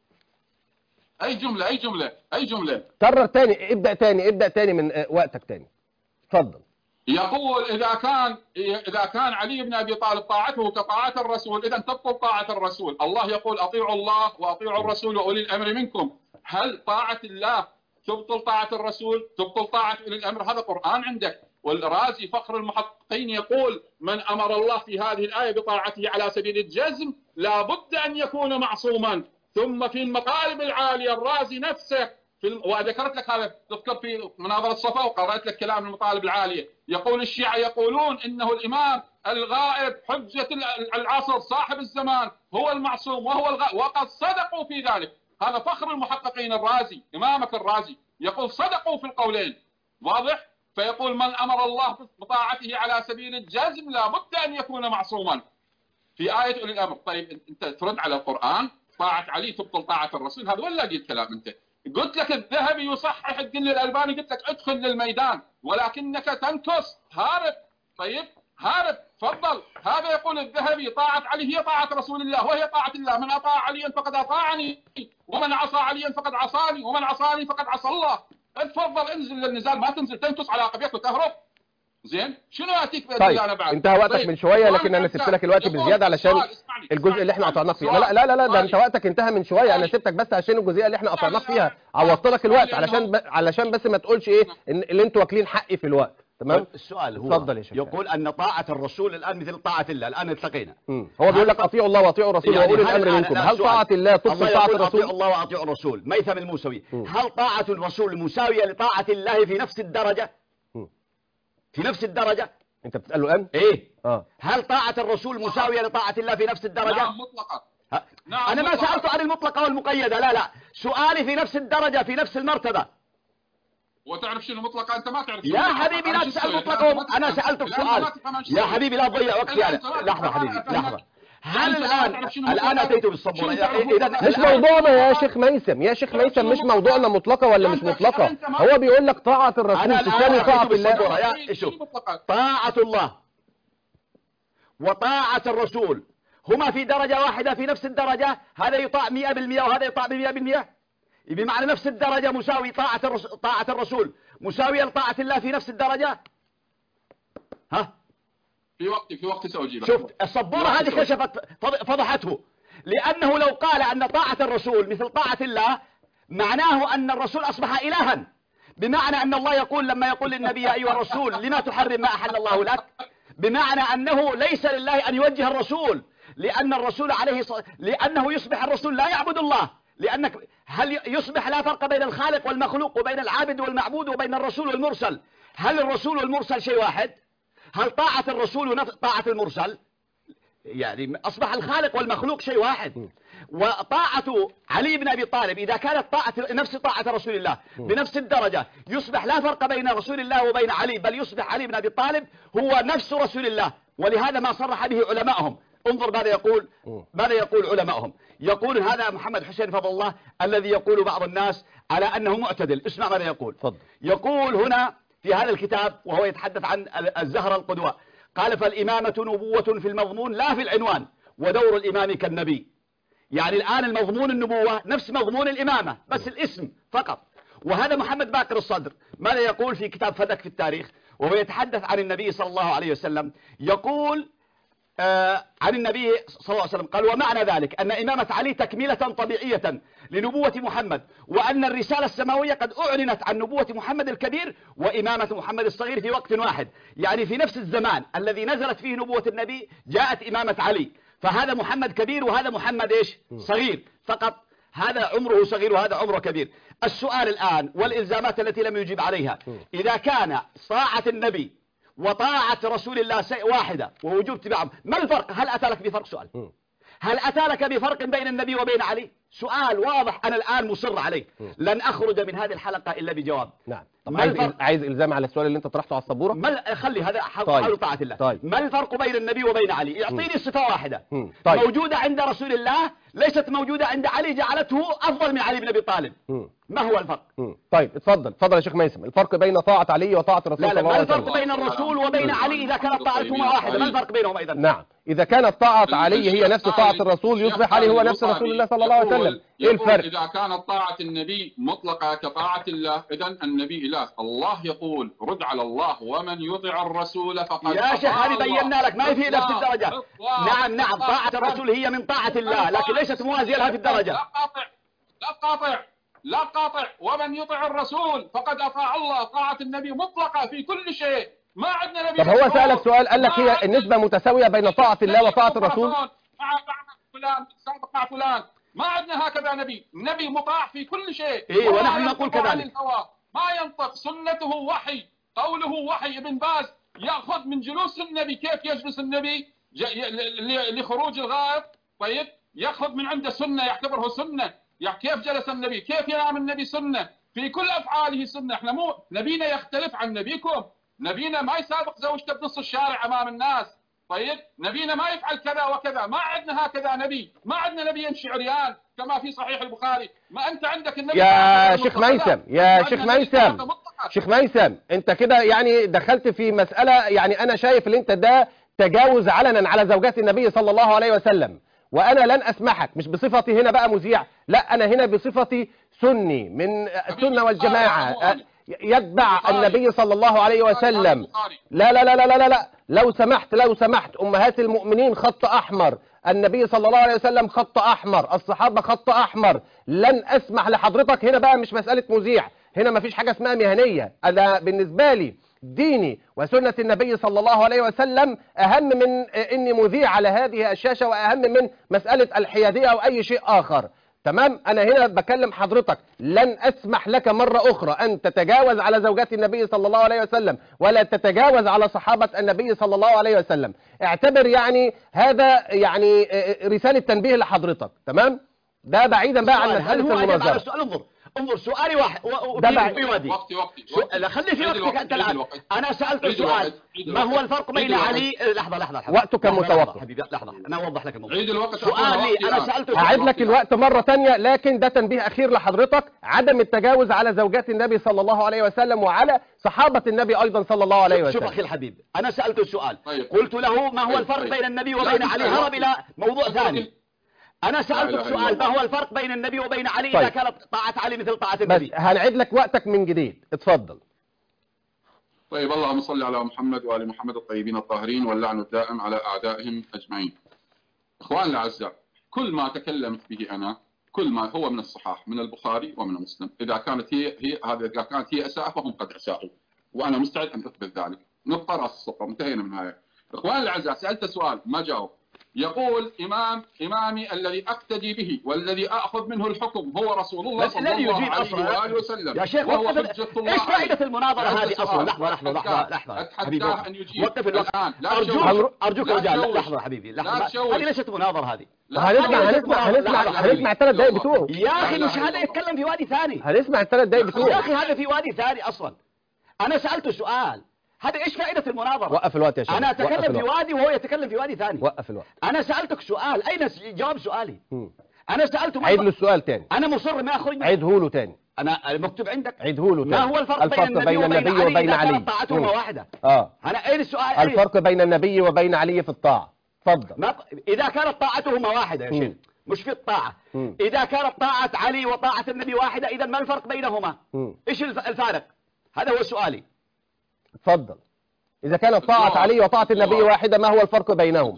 [SPEAKER 3] اي جمله
[SPEAKER 1] كرر ثاني، ابدا ثاني من وقتك ثاني. اتفضل.
[SPEAKER 3] يقول إذا كان علي بن أبي طالب طاعته كطاعة الرسول إذا تبطل طاعة الرسول. الله يقول أطيعوا الله وأطيعوا الرسول وأولي الأمر منكم. هل طاعة الله تبطل طاعة الرسول؟ تبطل طاعة أولي الأمر؟ هذا قرآن عندك. والرازي فخر المحققين يقول من أمر الله في هذه الآية بطاعته على سبيل الجزم لا بد أن يكون معصوما. ثم في المطالب العالية الرازي نفسه وذكرت لك هذا، تذكر في مناظرة صفا وقرأت لك كلام المطالب العالية، يقول الشيعة يقولون إنه الإمام الغائب حجة العصر صاحب الزمان هو المعصوم وهو الغائب، وقد صدقوا في ذلك. هذا فخر المحققين الرازي، إمامك الرازي يقول صدقوا في القولين. واضح؟ فيقول من أمر الله بطاعته على سبيل الجزم لا بد أن يكون معصوما في آية أولي الأمر. طيب أنت ترد على القرآن طاعة علي تبطل طاعة الرسول، هذا ولا قلت كلام أنت؟ قلت لك الذهبي يصحح، تقول لي الألباني، قلت لك ادخل للميدان ولكنك تنكس هارب. طيب هارب تفضل. هذا يقول الذهبي طاعة علي هي طاعة رسول الله وهي طاعة الله، من أطاع عليا فقد أطاعني ومن عصى عليا فقد عصاني ومن عصاني فقد عصى الله. تفضل انزل للنزال، ما تنزل تنكس على عقبيك وتهرب. زين شنو ياتيك
[SPEAKER 1] طيب انا بعد انتهى وقتك من شويه، لكن انا سبت لك الوقت بزياده علشان الجزء اللي احنا قطعناه فيه. لا ده انت وقتك انتهى من شويه، انا سبتك بس عشان الجزئيه اللي احنا قطعناه فيها عوضت لك الوقت علشان بس ما تقولش ايه ان اللي انتوا واكلين حقي في الوقت. تمام.
[SPEAKER 2] السؤال هو
[SPEAKER 1] اتفضل يا شيخ.
[SPEAKER 2] يقول ان طاعه الرسول الان مثل طاعه الله، الان التقينا.
[SPEAKER 1] هو بيقول لك اطيعوا الله واطيعوا الرسول
[SPEAKER 2] يعني
[SPEAKER 1] واولي الامر منكم. هل طاعه الله تبطل طاعه الرسول؟
[SPEAKER 2] اطيعوا الله واطيعوا الرسول. ميثم الموسوي، هل طاعه الرسول مساويه لطاعه الله في نفس الدرجه؟ في نفس الدرجه؟
[SPEAKER 1] انت بتساله الان؟
[SPEAKER 2] ايه هل طاعه الرسول مساويه لطاعه الله في نفس الدرجه؟
[SPEAKER 3] نعم مطلقا.
[SPEAKER 2] نعم أنا ما سألت عن المطلقة والمقيدة، لا سؤالي في نفس الدرجة في نفس المرتبة.
[SPEAKER 3] وتعرف شنو مطلقة؟ أنت ما تعرف.
[SPEAKER 2] يا حبيبي لا تسأل مطلقة، أنا سألتك سؤال يا حبيبي، لا تضيع وقتي يعني. لحظة حبيبي لحظة، هل الآن أتيت بالصبورة؟ إذا
[SPEAKER 1] مش موضوعنا يا شيخ ميسم، يا شيخ ميسم مش موضوعنا مطلقة ولا مش مطلقة. هو بيقول لك طاعة الرسول تساوي طاعة الله.
[SPEAKER 2] شوف، طاعة الله وطاعة الرسول هما في درجة واحدة، في نفس الدرجة، هذا يطاع 100% وهذا يطاع 100%، بمعنى نفس الدرجة مساوي. طاعة الرسول مساوية لطاعة الله في نفس الدرجة. ها
[SPEAKER 3] في وقت سأجيبك.
[SPEAKER 2] شفت السبورة هذه كشفت فضحته، لأنه لو قال أن طاعة الرسول مثل طاعة الله معناه أن الرسول أصبح إلها، بمعنى أن الله يقول لما يقول للنبي يا أيها الرسول لما تحرم ما أحل الله لك، بمعنى أنه ليس لله أن يوجه الرسول، لأن الرسول لأنه يصبح الرسول لا يعبد الله، لأنك هل يصبح لا فرق بين الخالق والمخلوق وبين العابد والمعبود وبين الرسول والمرسل؟ هل الرسول والمرسل شيء واحد؟ هل طاعة الرسول طاعة المرسل؟ يعني أصبح الخالق والمخلوق شيء واحد. وطاعة علي بن أبي طالب إذا كانت نفس طاعة رسول الله بنفس الدرجة، يصبح لا فرق بين رسول الله وبين علي، بل يصبح علي بن أبي طالب هو نفس رسول الله. ولهذا ما صرح به علماءهم، انظر ماذا يقول علماءهم. يقول هذا محمد حسين فضل الله الذي يقول بعض الناس على أنه معتدل. اسمع ماذا يقول. يقول هنا في هذا الكتاب وهو يتحدث عن الزهرة القدوة، قال فالإمامة نبوة في المضمون لا في العنوان، ودور الإمام كالنبي. يعني الآن المضمون النبوة نفس مضمون الإمامة بس الاسم فقط. وهذا محمد باكر الصدر ماذا يقول في كتاب فدك في التاريخ وهو يتحدث عن النبي صلى الله عليه وسلم، يقول عن النبي صلى الله عليه وسلم قال ومعنى ذلك أن إمامة علي تكملة طبيعية لنبوة محمد، وأن الرسالة السماوية قد أعلنت عن نبوة محمد الكبير وإمامة محمد الصغير في وقت واحد، يعني في نفس الزمان الذي نزلت فيه نبوة النبي جاءت إمامة علي، فهذا محمد كبير وهذا محمد إيش صغير فقط، هذا عمره صغير وهذا عمره كبير. السؤال الآن والإلزامات التي لم يجيب عليها، إذا كان طاعة النبي وطاعة رسول الله واحدة ووجوب اتباعهم، ما الفرق؟ هل أتى لك بفرق؟ سؤال، هل أتى لك بفرق بين النبي وبين علي؟ سؤال واضح، أنا الآن مصر عليه، لن أخرج من هذه الحلقة إلا بجواب.
[SPEAKER 1] نعم. طب عايز إلزام على السؤال اللي أنت طرحته على السبورة؟
[SPEAKER 2] خلي هذا حول طاعة الله. ما الفرق بين النبي وبين علي؟ اعطيني صفة واحدة موجودة عند رسول الله ليست موجودة عند علي جعلته أفضل من علي بن أبي طالب. ما هو الفرق؟
[SPEAKER 1] طيب اتفضل يا شيخ ميسم. الفرق بين طاعة علي وطاعة الرسول صلى الله عليه وسلم.
[SPEAKER 2] ما الفرق بين الرسول وبين علي إذا كانت طاعتهما واحدة؟ ما الفرق بينهما إذا؟
[SPEAKER 1] نعم، إذا كانت طاعة علي هي نفس طاعة الرسول يصبح علي هو نفس رسول الله صلى الله عليه وسلم. إيه الفرق؟
[SPEAKER 3] إذا كانت طاعة النبي مطلقة كطاعة الله إذا النبي إله. الله يقول رد على الله ومن يطع الرسول فقد
[SPEAKER 2] يا شيخ هذه بينا لك ما هي في نفس الدرجة. نعم طاعة الرسول هي من طاعة الله لكن ليست موازية لها في الدرجة.
[SPEAKER 3] لا قاطع ومن يطع الرسول فقد أطاع الله. طاعة النبي مطلقة في كل شيء، ما عندنا نبي.
[SPEAKER 1] طب هو سألك سؤال قال لك هي النسبة متساوية بين طاعة الله وطاعة الرسول؟
[SPEAKER 3] مع فلان ما عندنا هكذا نبي مطاع في كل شيء.
[SPEAKER 2] إيه ونحن نقول كذلك.
[SPEAKER 3] ما ينطق، سنته وحي، قوله وحي. ابن باز يأخذ من جلوس النبي، كيف يجلس النبي لخروج الغائط، طيب يأخذ من عنده سنة يعتبره سنة. كيف جلس النبي، كيف ينام النبي سنة، في كل أفعاله سنة. احنا مو نبينا يختلف عن نبيكم، نبينا ما يسابق زوجته بنص الشارع أمام الناس، طيب نبينا ما يفعل كذا وكذا. ما عندنا هكذا نبي، ما عندنا نبي يمشي عريان كما في صحيح البخاري. ما أنت عندك النبي
[SPEAKER 1] يا شيخ ميسم، شيخ ميسم أنت كده يعني دخلت في مسألة، يعني أنا شايف ان أنت ده تجاوز علنا على زوجات النبي صلى الله عليه وسلم، وأنا لن أسمحك، مش بصفتي هنا بقى مذيع، لا أنا هنا بصفتي سني من السنة والجماعة يتبع النبي صلى الله عليه وسلم. لا لا لا لا لا لا، لو سمحت أمهات المؤمنين خط أحمر، النبي صلى الله عليه وسلم خط أحمر، الصحابة خط أحمر. لن أسمح لحضرتك هنا بقى، مش مسألة مذيع، هنا ما فيش حاجة اسمها مهنية. أنا بالنسبة لي ديني وسنة النبي صلى الله عليه وسلم أهم من إني مذيع على هذه الشاشة، وأهم من مسألة الحيادية أو أي شيء آخر. تمام. أنا هنا بكلم حضرتك، لن أسمح لك مرة أخرى أن تتجاوز على زوجات النبي صلى الله عليه وسلم، ولا تتجاوز على صحابة النبي صلى الله عليه وسلم. اعتبر يعني هذا يعني رسالة تنبيه لحضرتك، تمام. ده بعيدا بقى عن مسألة المناظرة.
[SPEAKER 2] انظر سؤالي واحد في وادي.
[SPEAKER 3] وقتي
[SPEAKER 2] لا خلي في وقتك انت الان. انا سالت سؤال، ما هو الفرق بين علي؟ لحظه
[SPEAKER 1] وقتك متوقف
[SPEAKER 2] حبيبي، لحظه انا اوضح لك الموضوع.
[SPEAKER 3] عيد الوقت.
[SPEAKER 2] سؤالي انا سالته،
[SPEAKER 1] هعيد لك الوقت مرة تانية، لكن ده تنبيه اخير لحضرتك، عدم التجاوز على زوجات النبي صلى الله عليه وسلم وعلى صحابة النبي ايضا صلى الله عليه وسلم.
[SPEAKER 2] شوف اخي الحبيب، انا سالته السؤال، قلت له ما هو الفرق بين النبي وبين علي؟ هرب الى موضوع ثاني. أنا سألتك سؤال، ما هو الفرق بين النبي وبين علي إذا كانت طاعة علي مثل طاعة النبي؟
[SPEAKER 1] بس هنعيد لك وقتك من جديد، اتفضل.
[SPEAKER 3] طيب، اللهم صل على محمد وآل محمد الطيبين الطاهرين، واللعن الدائم على أعدائهم أجمعين. إخواننا الأعزاء، كل ما تكلمت به أنا، كل ما هو من الصحاح من البخاري ومن مسلم. إذا كانت هي إساءة فهم قد أساءوا، وأنا مستعد أن أثبت ذلك. نقطة رأس الصفر، انتهينا من هذا. إخواننا الأعزاء، سألت سؤال ما جاوب. يقول إمامي الذي أقتدي به والذي أخذ منه الحكم هو رسول الله صلى الله عليه وآله وسلم.
[SPEAKER 2] يا شيخ
[SPEAKER 3] وهو حجة الله.
[SPEAKER 2] إيش فائدة المناظرة هذه أصلا؟ لحظة
[SPEAKER 3] أتحداه أن يجيب.
[SPEAKER 2] وقف الوقت. أرجوك رجال، لحظة حبيبي، لحظة. هذه ليست مناظرة هذه.
[SPEAKER 1] هنسمع الثلاث دقائق بتوعه.
[SPEAKER 2] يا أخي مش هذا يتكلم في وادي ثاني.
[SPEAKER 1] هنسمع الثلاث دقائق بتوعه.
[SPEAKER 2] يا أخي هذا في وادي ثاني أصلا. أنا سألته سؤال، هذا ايش فائدة المناظرة؟
[SPEAKER 1] وقف الوقت يا شيخ.
[SPEAKER 2] انا اتكلم في وادي وهو يتكلم في وادي ثاني.
[SPEAKER 1] وقف الوقت.
[SPEAKER 2] انا سألتك سؤال، اين جواب سؤالي؟ انا سألته
[SPEAKER 1] عيد له السؤال تاني.
[SPEAKER 2] انا مصر ما اخرج.
[SPEAKER 1] عيده له تاني.
[SPEAKER 2] انا مكتوب عندك.
[SPEAKER 1] عيده له تاني.
[SPEAKER 2] ما هو الفرق بين النبي وبين علي؟ طاعتهما واحدة. انا اين السؤال؟
[SPEAKER 1] الفرق بين النبي وبين علي في الطاعة. تفضل.
[SPEAKER 2] اذا كانت طاعتهما واحدة يا شيخ، مش في الطاعة. اذا كانت طاعة علي وطاعة النبي واحدة، اذا ما الفرق بينهما؟ ايش الفارق؟ هذا هو سؤالي.
[SPEAKER 1] تفضل. إذا كانت طاعة علي وطاعة النبي واحدة، ما هو الفرق بينهم؟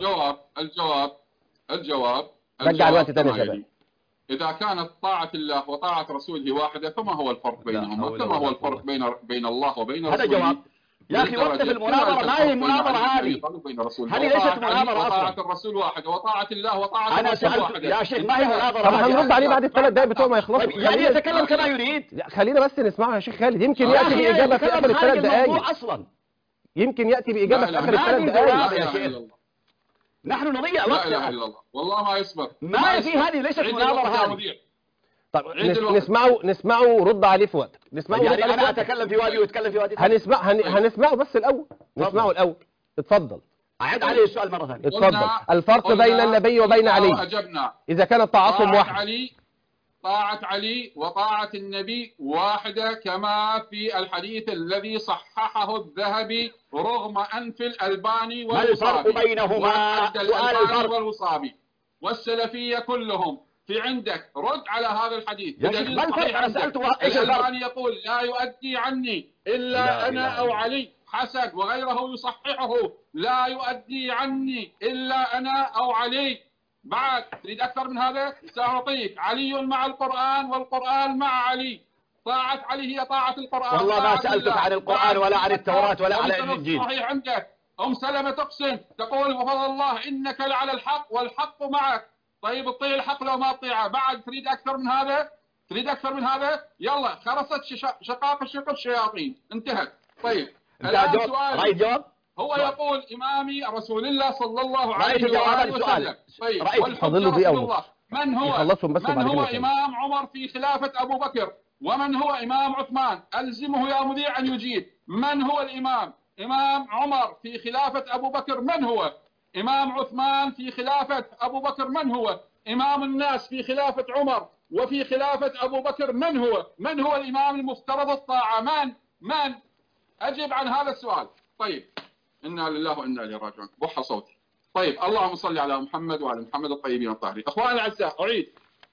[SPEAKER 3] الجواب
[SPEAKER 1] رجع الوقت تاني يا شباب.
[SPEAKER 3] إذا كانت طاعة الله وطاعة رسوله واحدة، فما هو الفرق بينهما؟ كما هو الفرق بين الله وبين رسوله.
[SPEAKER 2] هذا جواب. يا أخي وقف المناظرة، ما هي مناظرة هذه. هذه ليست مناظرة أصلا.
[SPEAKER 3] وطاعة الرسول واحدة، وطاعة الله وطاعة الرسول واحدة.
[SPEAKER 2] يا شيخ ما هي مناظرة.
[SPEAKER 1] طب هنرد عليه بعد الثلاث دقائق بتوعه ما يخلصوا.
[SPEAKER 2] يعني يتكلم كما يريد.
[SPEAKER 1] خلينا بس نسمعه يا شيخ خالد، يمكن يأتي بإجابة في آخر الثلاث دقائق.
[SPEAKER 2] أصلا
[SPEAKER 1] يمكن يأتي بإجابة في آخر الثلاث دقائق.
[SPEAKER 2] يا شيخ نحن نضيع وقت.
[SPEAKER 3] لا إله إلا الله، والله ما يصبر.
[SPEAKER 2] ما في، هذه ليست مناظرة هذه.
[SPEAKER 1] طب نسمعه رد عليه في وقت. نسمعه.
[SPEAKER 2] يعني أنا أتكلم في وادي ويتكلم في وادي.
[SPEAKER 1] هنسمعه بس الأول. نسمعه الأول. اتفضل.
[SPEAKER 2] أعد عليه السؤال مرة ثانية.
[SPEAKER 1] اتفضل. الفرق بين النبي وبين علي إذا كانت طاعتهم واحدة.
[SPEAKER 3] طاعة علي وطاعة النبي واحدة، كما في الحديث الذي صححه الذهبي رغم أنف الألباني
[SPEAKER 2] والوصابي. ما الفرق بينهما؟
[SPEAKER 3] سؤال الفرق والوصابي والسلفية كلهم. في عندك رد على هذا الحديث.
[SPEAKER 2] يا شيخ ما الفرق؟ أنا سألته إيش الفرق؟
[SPEAKER 3] الألباني يقول لا يؤدي عني إلا أنا أو علي. حسن وغيره يصححه لا يؤدي عني إلا أنا أو علي. بعد تريد أكثر من هذا؟ سأعطيك علي مع القرآن والقرآن مع علي. طاعة علي هي طاعة القرآن.
[SPEAKER 2] والله ما سألتك عن القرآن ولا عن التوراة ولا عن الإنجيل.
[SPEAKER 3] صحيح عندك سلمة تقسم تقول بفضل الله إنك لعلى الحق والحق معك. طيب اطيع الحق لو ما اطيعه. بعد تريد أكثر من هذا؟ تريد أكثر من هذا؟ يلا خرست شقاق الشياطين، انتهت. طيب
[SPEAKER 2] رأي جواب.
[SPEAKER 3] هو يقول إمامي رسول الله صلى الله عليه وآله وسلم. طيب
[SPEAKER 1] فضل دي أول.
[SPEAKER 3] من هو إمام عمر في خلافة أبو بكر؟ ومن هو إمام عثمان؟ ألزمه يا مذيع أن يجيب. من هو الإمام؟ إمام عمر في خلافة أبو بكر من هو؟ إمام عثمان في خلافة أبو بكر من هو؟ إمام الناس في خلافة عمر وفي خلافة أبو بكر من هو؟ من هو الإمام المفترض الطاعة؟ من؟ أجب عن هذا السؤال. طيب إنا لله وإنا إليه راجعون. بح صوتي. طيب اللهم صل على محمد وعلى محمد الطيبين الطاهرين. أخواني الأعزاء، أعيد.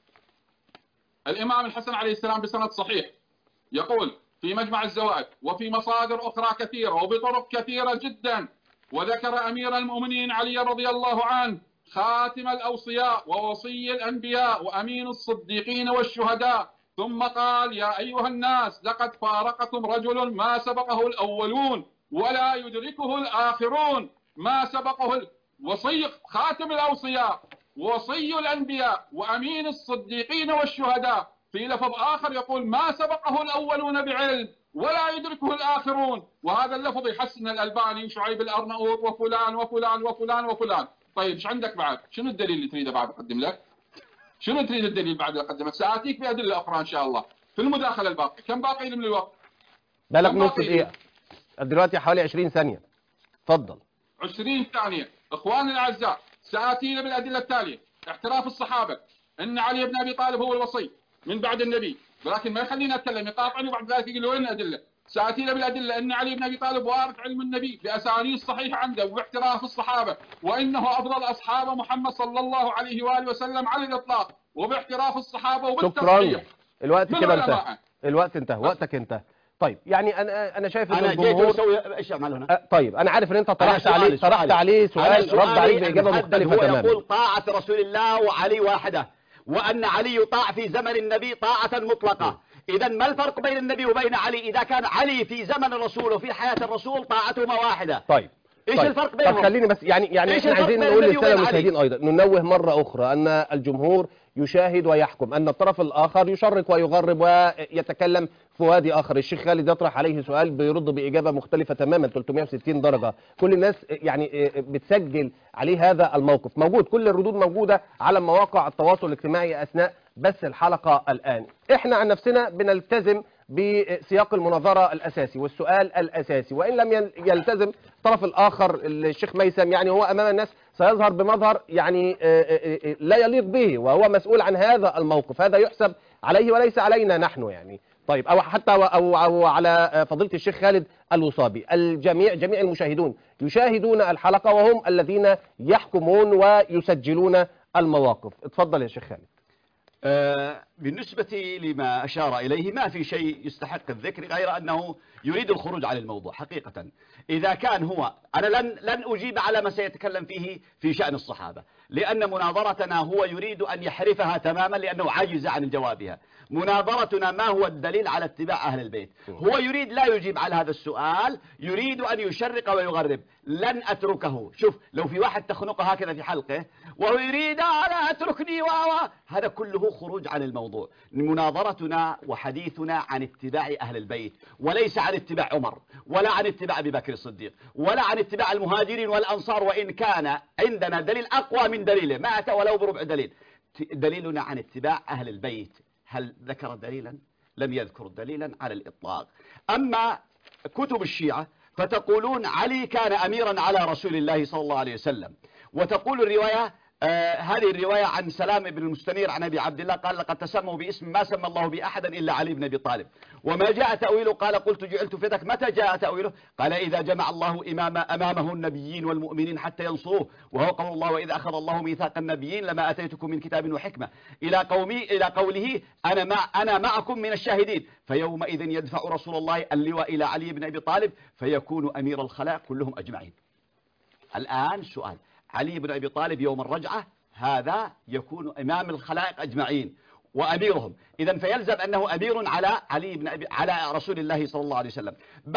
[SPEAKER 3] الإمام الحسن عليه السلام بسند صحيح يقول في مجمع الزوائد وفي مصادر أخرى كثيرة وبطرق كثيرة جدا، وذكر أمير المؤمنين علي رضي الله عنه خاتم الأوصياء ووصي الأنبياء وأمين الصديقين والشهداء، ثم قال يا أيها الناس لقد فارقكم رجل ما سبقه الأولون ولا يدركه الآخرون. ما سبقه وصي خاتم الأوصياء وصي الأنبياء وأمين الصديقين والشهداء. في لفظ آخر يقول ما سبقه الأولون بعلم ولا يدركه الآخرون. وهذا اللفظ يحسن الألباني وشعيب الأرنؤوط وفلان وفلان وفلان وفلان. طيب ايش عندك بعد؟ شنو الدليل اللي تريده بعد أقدم لك؟ شنو تريد الدليل بعد أقدمك؟ سآتيك بأدلة أخرى إن شاء الله في المداخلة الباقية. كم باقي لي من الوقت؟
[SPEAKER 1] بالك نص دقيقة دلوقتي، حوالي 20 ثانية. تفضل.
[SPEAKER 3] 20 ثانية. إخواني الأعزاء، سآتينا بالأدلة التالية: اعتراف الصحابة أن علي بن أبي طالب هو الوصي من بعد النبي، ولكن ما يخليني أتكلم، يقاطعني وبعد ذلك يقول وين الأدلة؟ سآتينا بالأدلة أن علي بن أبي طالب وارث علم النبي بأسانيد صحيحة عنده وباعتراف الصحابة، وإنه أفضل أصحاب محمد صلى الله عليه وآله وسلم على الإطلاق، وباعتراف الصحابة وبالتصحيح.
[SPEAKER 1] شكرا. الوقت كده انتهى. الوقت انتهى. وقتك انتهى. طيب يعني انا شايف ان الجمهور
[SPEAKER 2] ايش اعمل هنا؟
[SPEAKER 1] طيب انا عارف ان انت طرحت عليه سؤال رد عليه باجابه مختلفه تماما.
[SPEAKER 2] هو يقول طاعه رسول الله وعلي واحده، وان علي يطاع في زمن النبي طاعه مطلقه. اذا ما الفرق بين النبي وبين علي اذا كان علي في زمن الرسول وفي حياه الرسول طاعتهما واحده؟
[SPEAKER 1] طيب
[SPEAKER 2] ايش الفرق بينهم؟
[SPEAKER 1] طب خليني بس يعني احنا عايزين نقول للساده المشاهدين ايضا ننوه مره اخرى ان الجمهور يشاهد ويحكم، ان الطرف الاخر يشرق ويغرب ويتكلم في وادي اخر. الشيخ خالد يطرح عليه سؤال بيرد باجابه مختلفه تماما 360 درجه. كل الناس يعني بتسجل عليه هذا الموقف، موجود، كل الردود موجوده على مواقع التواصل الاجتماعي اثناء بث الحلقه الان. احنا عن نفسنا بنلتزم بسياق المناظرة الأساسي والسؤال الأساسي، وإن لم يلتزم الطرف الآخر الشيخ ميسم يعني هو أمام الناس سيظهر بمظهر يعني لا يليق به، وهو مسؤول عن هذا الموقف، هذا يحسب عليه وليس علينا نحن يعني. طيب أو حتى أو على فضيلة الشيخ خالد الوصابي. جميع المشاهدون يشاهدون الحلقة وهم الذين يحكمون ويسجلون المواقف. اتفضل يا شيخ خالد.
[SPEAKER 2] بالنسبة لما أشار إليه ما في شيء يستحق الذكر غير أنه يريد الخروج عن الموضوع حقيقة. إذا كان هو أنا لن أجيب على ما سيتكلم فيه في شأن الصحابة، لأن مناظرتنا هو يريد أن يحرفها تماما لأنه عاجز عن جوابها. مناظرتنا ما هو الدليل على اتباع أهل البيت. هو يريد لا يجيب على هذا السؤال، يريد أن يشرق ويغرب. لن أتركه. شوف لو في واحد تخنقه هكذا في حلقه وهو يريد لا أتركني هذا كله خروج عن الموضوع. مناظرتنا وحديثنا عن اتباع أهل البيت، وليس عن اتباع عمر ولا عن اتباع أبي بكر الصديق ولا عن اتباع المهاجرين والأنصار، وإن كان عندنا دليل أقوى من دليله ما أتى ولو بربع دليل. دليلنا عن اتباع أهل البيت. هل ذكر دليلا؟ لم يذكر دليلا على الإطلاق. أما كتب الشيعة فتقولون علي كان أميرا على رسول الله صلى الله عليه وسلم، وتقول الرواية هذه الرواية عن سلام بن المستنير عن أبي عبد الله قال لقد تسموا باسم ما سمى الله بأحدا إلا علي بن أبي طالب. وما جاء تأويله قال قلت جعلت فدك. متى جاء تأويله؟ قال إذا جمع الله أمامه النبيين والمؤمنين حتى ينصروه، وهو قول الله وإذا أخذ الله ميثاق النبيين لما أتيتكم من كتاب وحكمة إلى قوله أنا معكم من الشاهدين، فيومئذ يدفع رسول الله اللواء إلى علي بن أبي طالب فيكون أمير الخلائق كلهم أجمعين. الآن سؤال: علي بن أبي طالب يوم الرجعة هذا يكون إمام الخلائق أجمعين وأميرهم، إذن فيلزم أنه أمير على رسول الله صلى الله عليه وسلم.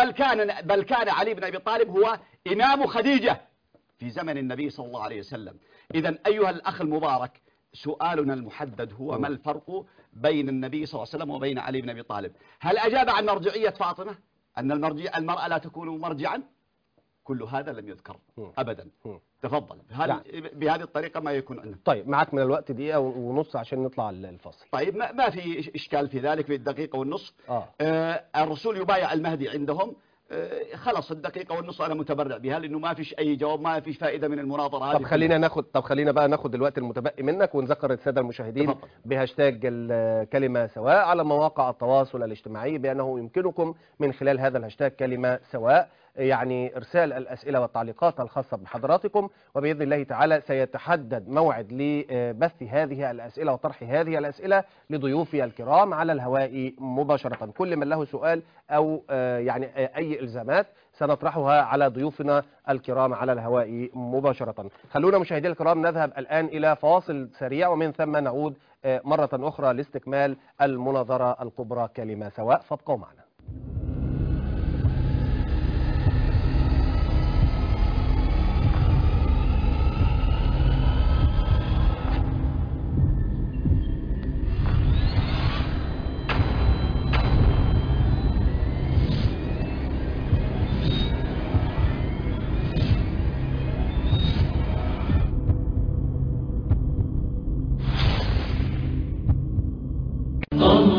[SPEAKER 2] بل كان علي بن أبي طالب هو إمام خديجة في زمن النبي صلى الله عليه وسلم. إذن أيها الأخ المبارك، سؤالنا المحدد هو ما الفرق بين النبي صلى الله عليه وسلم وبين علي بن أبي طالب؟ هل أجاب عن مرجعية فاطمة أن المرأة لا تكون مرجعا؟ كل هذا لم يذكر أبدا. تفضل. بهذه الطريقة ما يكون عندنا.
[SPEAKER 1] طيب معك من الوقت دقيقة ونص عشان نطلع الفصل.
[SPEAKER 2] طيب ما في إشكال في ذلك، في الدقيقة والنصف. الرسول يبايع المهدي عندهم. خلص الدقيقة والنص أنا متبرع بها لأنه ما فيش أي جواب، ما فيش فائدة من المناظرة هذه.
[SPEAKER 1] خلينا بقى ناخد الوقت المتبقي منك ونذكر السادة المشاهدين بهاشتاج الكلمة سواء على مواقع التواصل الاجتماعي بأنه يمكنكم من خلال هذا الهاشتاج كلمة سواء يعني إرسال الأسئلة والتعليقات الخاصة بحضراتكم، وبإذن الله تعالى سيتحدد موعد لبث هذه الأسئلة وطرح هذه الأسئلة لضيوفي الكرام على الهواء مباشرة. كل من له سؤال أو يعني أي إلزامات سنطرحها على ضيوفنا الكرام على الهواء مباشرة. خلونا مشاهدي الكرام نذهب الآن إلى فاصل سريع ومن ثم نعود مرة أخرى لاستكمال المناظرة الكبرى كلمة سواء، فابقوا معنا.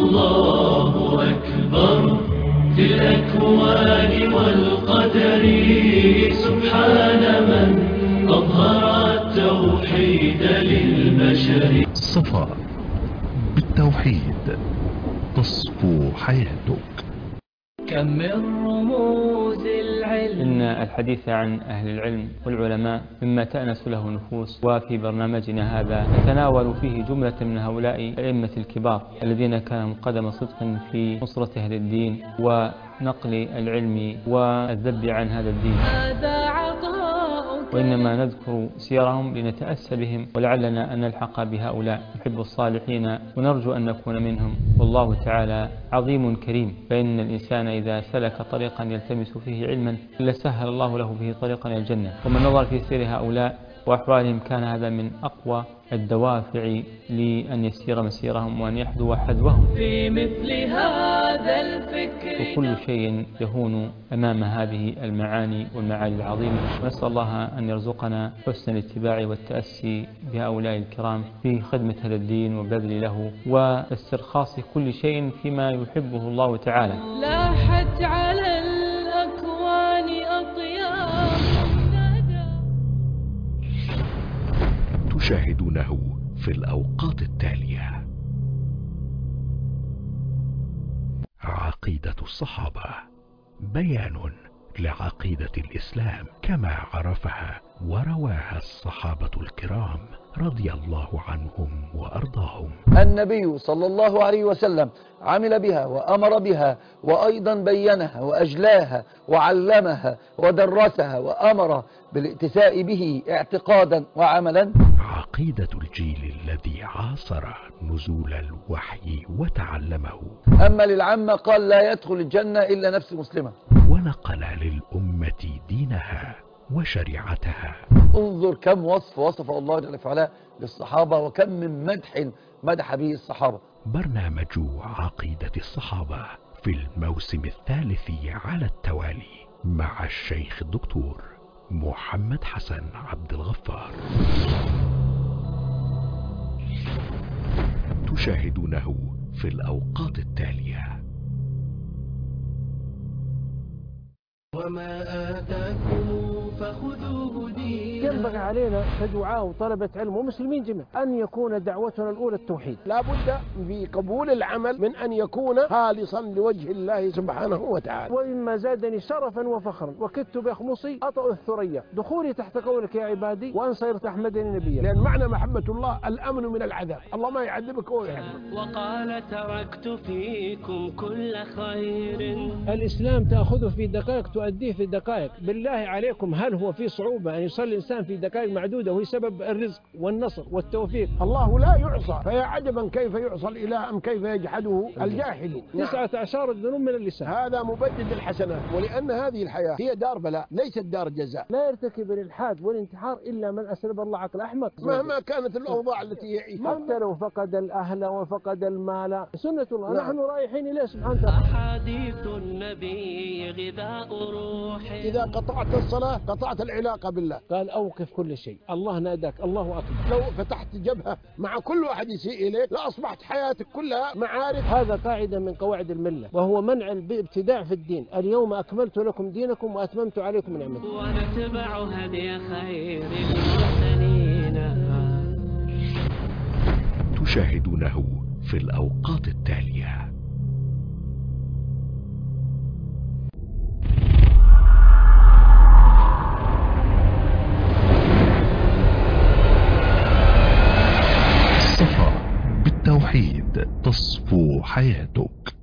[SPEAKER 4] الله أكبر في الأكوان والقدر سبحان من أظهر التوحيد للبشر.
[SPEAKER 5] صفا بالتوحيد تصفو حياتك.
[SPEAKER 4] كم من رموز العلم.
[SPEAKER 6] إن الحديث عن أهل العلم والعلماء مما تأنس له النفوس، وفي برنامجنا هذا نتناول فيه جملة من هؤلاء الأئمة الكبار الذين كانوا قدم صدق في نصرة أهل الدين ونقل العلم والذب عن هذا الدين. وإنما نذكر سيرهم لنتأسى بهم، ولعلنا أن نلحق بهؤلاء نحب الصالحين ونرجو أن نكون منهم. والله تعالى عظيم كريم، فإن الإنسان إذا سلك طريقا يلتمس فيه علما لسهل الله له به طريقا إلى الجنة. ومن نظر في سير هؤلاء وأحوالهم كان هذا من أقوى الدوافع لأن يسير مسيرهم وأن يحذو حذوهم.
[SPEAKER 4] في مثل هذا الفكر
[SPEAKER 6] وكل شيء يهون أمام هذه المعاني والمعالي العظيمة. ونسأل الله أن يرزقنا حسن الاتباع والتأسي بهؤلاء الكرام في خدمة هذا الدين وبذل له واسترخاص كل شيء فيما يحبه الله تعالى.
[SPEAKER 4] لاحت على الأكوان أطيار
[SPEAKER 5] تشاهدونه في الأوقات التالية. عقيدة الصحابة، بيان لعقيدة الإسلام كما عرفها ورواها الصحابة الكرام رضي الله عنهم وأرضاهم.
[SPEAKER 7] النبي صلى الله عليه وسلم عمل بها وأمر بها، وأيضا بينها وأجلاها وعلمها ودرسها وأمر بالائتساء به اعتقادا وعملا.
[SPEAKER 5] عقيدة الجيل الذي عاصر نزول الوحي وتعلمه.
[SPEAKER 7] أما للعامة قال لا يدخل الجنة إلا نفس مسلمة.
[SPEAKER 5] ونقل للأمة دينها وشريعتها.
[SPEAKER 7] انظر كم وصف الله جل وعلا للصحابة، وكم من مدح به الصحابة.
[SPEAKER 5] برنامج عقيدة الصحابة في الموسم الثالث على التوالي مع الشيخ الدكتور محمد حسن عبد الغفار. تشاهدونه في الأوقات التالية.
[SPEAKER 4] وما آتاكم فخذوه دينا.
[SPEAKER 8] ينبغي علينا كدعاء وطلبة علم ومسلمين جميعا أن يكون دعوتنا الأولى التوحيد.
[SPEAKER 9] لا بد في قبول العمل من أن يكون خالصا لوجه الله سبحانه وتعالى.
[SPEAKER 8] ومما زادني شرفا وفخرا وكدت بأخمصي أطأ الثريا دخولي تحت قولك يا عبادي وأن صرت أحمدني نبيا.
[SPEAKER 9] لأن معنى محبة الله الأمن من العذاب، الله ما يعذبك وهو يعذبك.
[SPEAKER 4] وقال تركت فيكم كل خير.
[SPEAKER 8] الإسلام تأخذه في دقائق تؤديه في دقائق. بالله عليكم هل هو في صعوبة أن يصلي الإنسان في دقائق معدودة وهي سبب الرزق والنصر والتوفيق؟
[SPEAKER 9] الله لا يعصى، فيا عجبا كيف يعصى الإله أم كيف يجحده الجاحد.
[SPEAKER 8] 19 الذنوب من اللسان،
[SPEAKER 9] هذا مبدد الحسنات. ولأن هذه الحياة هي دار بلاء ليست دار جزاء.
[SPEAKER 8] لا يرتكب الإلحاد والانتحار إلا من أسلب الله عقل أحمق
[SPEAKER 9] مهما كانت الأوضاع التي يعيشها،
[SPEAKER 8] حتى لو فقد الأهل وفقد المال. سنة الله. نحن رايحين إليه سبحانه وتعالى.
[SPEAKER 4] أحاديث النبي غذاء روحي.
[SPEAKER 9] إذا قطعت الصلاة قطعت العلاقة بالله.
[SPEAKER 8] قال أوقف كل شيء، الله ناداك، الله أكبر.
[SPEAKER 9] لو فتحت جبهة مع كل واحد يسيء إليك لأصبحت حياتك كلها معارك.
[SPEAKER 8] هذا قاعدة من قواعد الملة، وهو منع الابتداع في الدين. اليوم أكملت لكم دينكم وأتممت عليكم نعمتي.
[SPEAKER 4] ونتبع هدي خير المرسلين.
[SPEAKER 5] تشاهدونه في الأوقات التالية. صفا بالتوحيد تصفو حياتك.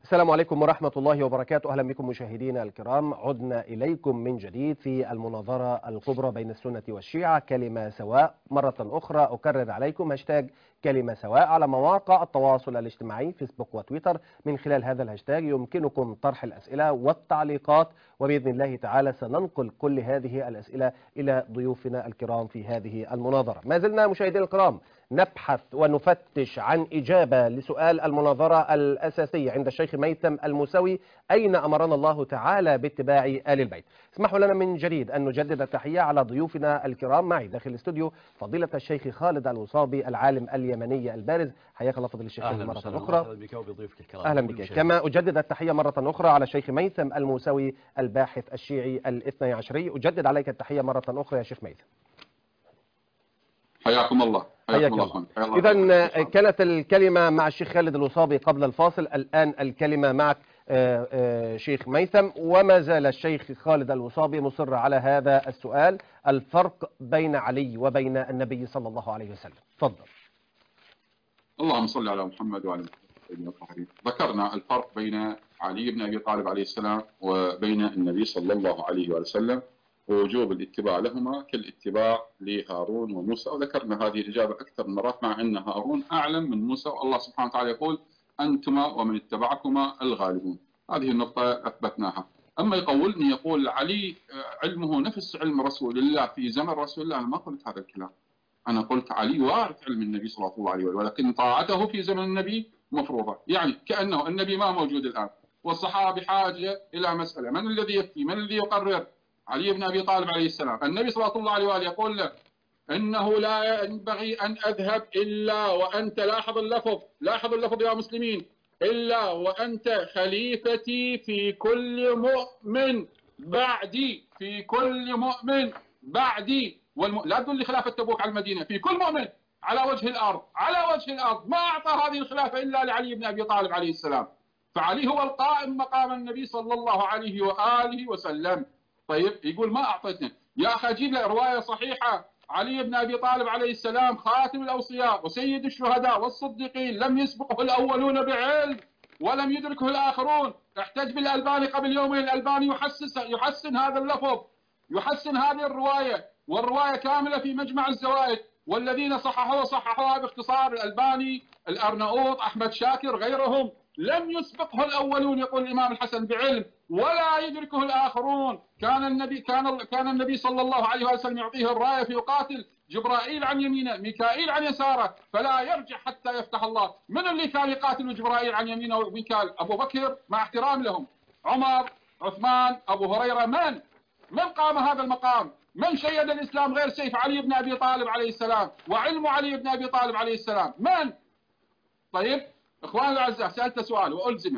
[SPEAKER 1] السلام عليكم ورحمة الله وبركاته. أهلا بكم مشاهدينا الكرام، عدنا إليكم من جديد في المناظرة الكبرى بين السنة والشيعة، كلمة سواء. مرة أخرى أكرر عليكم هاشتاج كلمة سواء على مواقع التواصل الاجتماعي فيسبوك وتويتر. من خلال هذا الهاشتاج يمكنكم طرح الأسئلة والتعليقات، وبإذن الله تعالى سننقل كل هذه الأسئلة إلى ضيوفنا الكرام في هذه المناظرة. ما زلنا مشاهدينا الكرام نبحث ونفتش عن إجابة لسؤال المناظرة الأساسية عند الشيخ ميثم الموسوي: أين أمرنا الله تعالى باتباع آل البيت؟ اسمحوا لنا من جديد أن نجدد التحية على ضيوفنا الكرام. معي داخل الاستوديو فضيلة الشيخ خالد الوصابي العالم اليمني البارز. حياك الله فضيلة الشيخ مرة أخرى.
[SPEAKER 2] أهلا بك وبضيوفك الكرام.
[SPEAKER 1] أهلا بك. كما أجدد التحية مرة أخرى على الشيخ ميثم الموسوي الباحث الشيعي الاثني عشري. أجدد عليك التحية مرة أخرى يا شيخ ميثم.
[SPEAKER 3] حياكم الله.
[SPEAKER 1] حياك الله. إذا كانت الكلمة مع الشيخ خالد الوصابي قبل الفاصل، الآن الكلمة معك شيخ ميثم. وما زال الشيخ خالد الوصابي مصر على هذا السؤال: الفرق بين علي وبين النبي صلى الله عليه وسلم. تفضل.
[SPEAKER 3] اللهم صل على محمد وعلى محمد. ذكرنا الفرق بين علي بن أبي طالب عليه السلام وبين النبي صلى الله عليه وسلم، ووجوب الاتباع لهما كالاتباع لهارون وموسى، وذكرنا هذه الإجابة أكثر من مرات، مع أن هارون أعلم من موسى، والله سبحانه وتعالى يقول: أنتما ومن اتبعكما الغالبون. هذه النقطة أثبتناها. أما يقول علي علمه نفس علم رسول الله في زمن رسول الله، أنا ما قلت هذا الكلام. أنا قلت علي وارث علم النبي صلى الله عليه وسلم، ولكن طاعته في زمن النبي مفروضة. يعني كأنه النبي ما موجود الآن، والصحابة بحاجة إلى مسألة: من الذي يفتي؟ من الذي يقرر؟ علي بن أبي طالب عليه السلام. النبي صلى الله عليه وآله يقول له: إنه لا ينبغي أن أذهب إلا وأنت، لاحظ اللفظ يا مسلمين، إلا وأنت خليفتي في كل مؤمن بعدي، في كل مؤمن بعدي. لا تقول لي خلافة تبوك على المدينة، في كل مؤمن على وجه الأرض، ما أعطى هذه الخلافة إلا لعلي بن أبي طالب عليه السلام. فعلي هو القائم مقام النبي صلى الله عليه وآله وسلم. طيب يقول ما أعطيتنا. يا أخي أجيب له رواية صحيحة: علي بن أبي طالب عليه السلام خاتم الأوصياء وسيد الشهداء والصديقين، لم يسبقه الأولون بعلم ولم يدركه الآخرون. احتج بالألباني قبل يومين، الألباني يحسن هذا اللفظ، يحسن هذه الرواية، والرواية كاملة في مجمع الزوائد. والذين صححوها باختصار: الألباني، الأرناؤوط، أحمد شاكر، غيرهم. لم يسبقه الأولون، يقول الإمام الحسن، بعلم ولا يدركه الآخرون. كان النبي صلى الله عليه وسلم يعطيه الراية فيقاتل، جبرائيل عن يمينه، ميكائيل عن يساره، فلا يرجع حتى يفتح الله. من اللي كان يقاتل جبرائيل عن يمينه وميكائيل؟ أبو بكر مع احترام لهم، عمر، عثمان، أبو هريرة. من قام هذا المقام؟ من شيد الإسلام غير سيف علي بن أبي طالب عليه السلام وعلم علي بن أبي طالب عليه السلام؟ من؟ طيب إخواني الأعزاء، سألت سؤال وألزمه.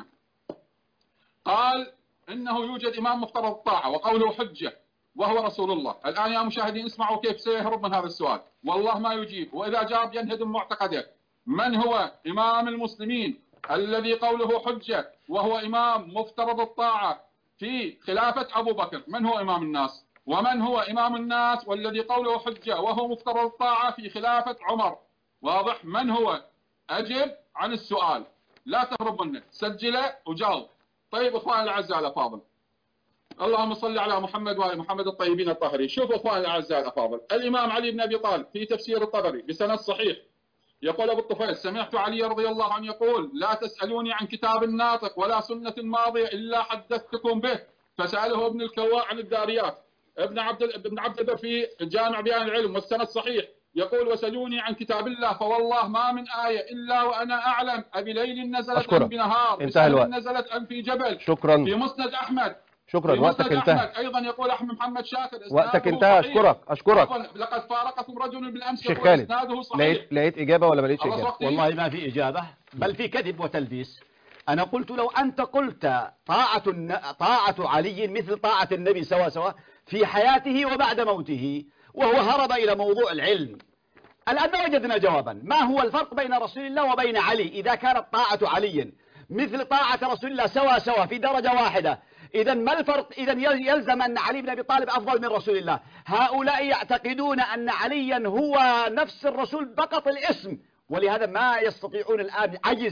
[SPEAKER 3] قال إنه يوجد إمام مفترض الطاعة وقوله حجة وهو رسول الله. الآن يا مشاهدين اسمعوا كيف سيهرب من هذا السؤال، والله ما يجيب، وإذا جاب ينهدم معتقده. من هو إمام المسلمين الذي قوله حجة وهو إمام مفترض الطاعة في خلافة أبو بكر؟ من هو إمام الناس؟ ومن هو إمام الناس والذي قوله حجة وهو مفترض الطاعة في خلافة عمر؟ واضح؟ من هو؟ أجب عن السؤال، لا تهرب منه، سجله وجاوب. طيب إخواني الأعزاء الأفاضل، اللهم صل على محمد وعلى محمد الطيبين الطاهرين. شوفوا إخواني الأعزاء الأفاضل، الإمام علي بن أبي طالب في تفسير الطبري بسند صحيح يقول أبو الطفيل: سمعت علي رضي الله عنه يقول: لا تسألوني عن كتاب ناطق ولا سنة ماضية إلا حدثتكم به. فسأله ابن الكواء عن الداريات، ابن عبد البر في جامع بيان العلم والسند صحيح يقول: وسلوني عن كتاب الله فوالله ما من آية إلا وأنا أعلم أبي ليل نزلت أم بنهار،
[SPEAKER 1] انتهى الوقت.
[SPEAKER 3] نزلت أم في جبل.
[SPEAKER 1] شكرا.
[SPEAKER 3] في مسند أحمد.
[SPEAKER 1] شكرا. وقتك انتهى.
[SPEAKER 3] أيضا يقول أحمد محمد شاكر:
[SPEAKER 1] وقتك انتهى. أشكرك.
[SPEAKER 3] لقد فارقكم رجل بالأمس
[SPEAKER 1] شيخ خالد،
[SPEAKER 3] إسناده صحيح.
[SPEAKER 1] لقيت إجابة ولا ما لقيتش إجابة؟
[SPEAKER 2] والله ما في إجابة، بل في كذب وتلبيس. أنا قلت لو أنت قلت طاعة علي مثل طاعة النبي سوا في حياته وبعد موته، وهو هرب إلى موضوع العلم. الآن وجدنا جوابا. ما هو الفرق بين رسول الله وبين علي إذا كانت طاعة علي مثل طاعة رسول الله سوا في درجة واحدة؟ إذا ما الفرق؟ إذا يلزم أن علي بن أبي طالب أفضل من رسول الله. هؤلاء يعتقدون أن عليا هو نفس الرسول فقط الاسم، ولهذا ما يستطيعون الآن، عجز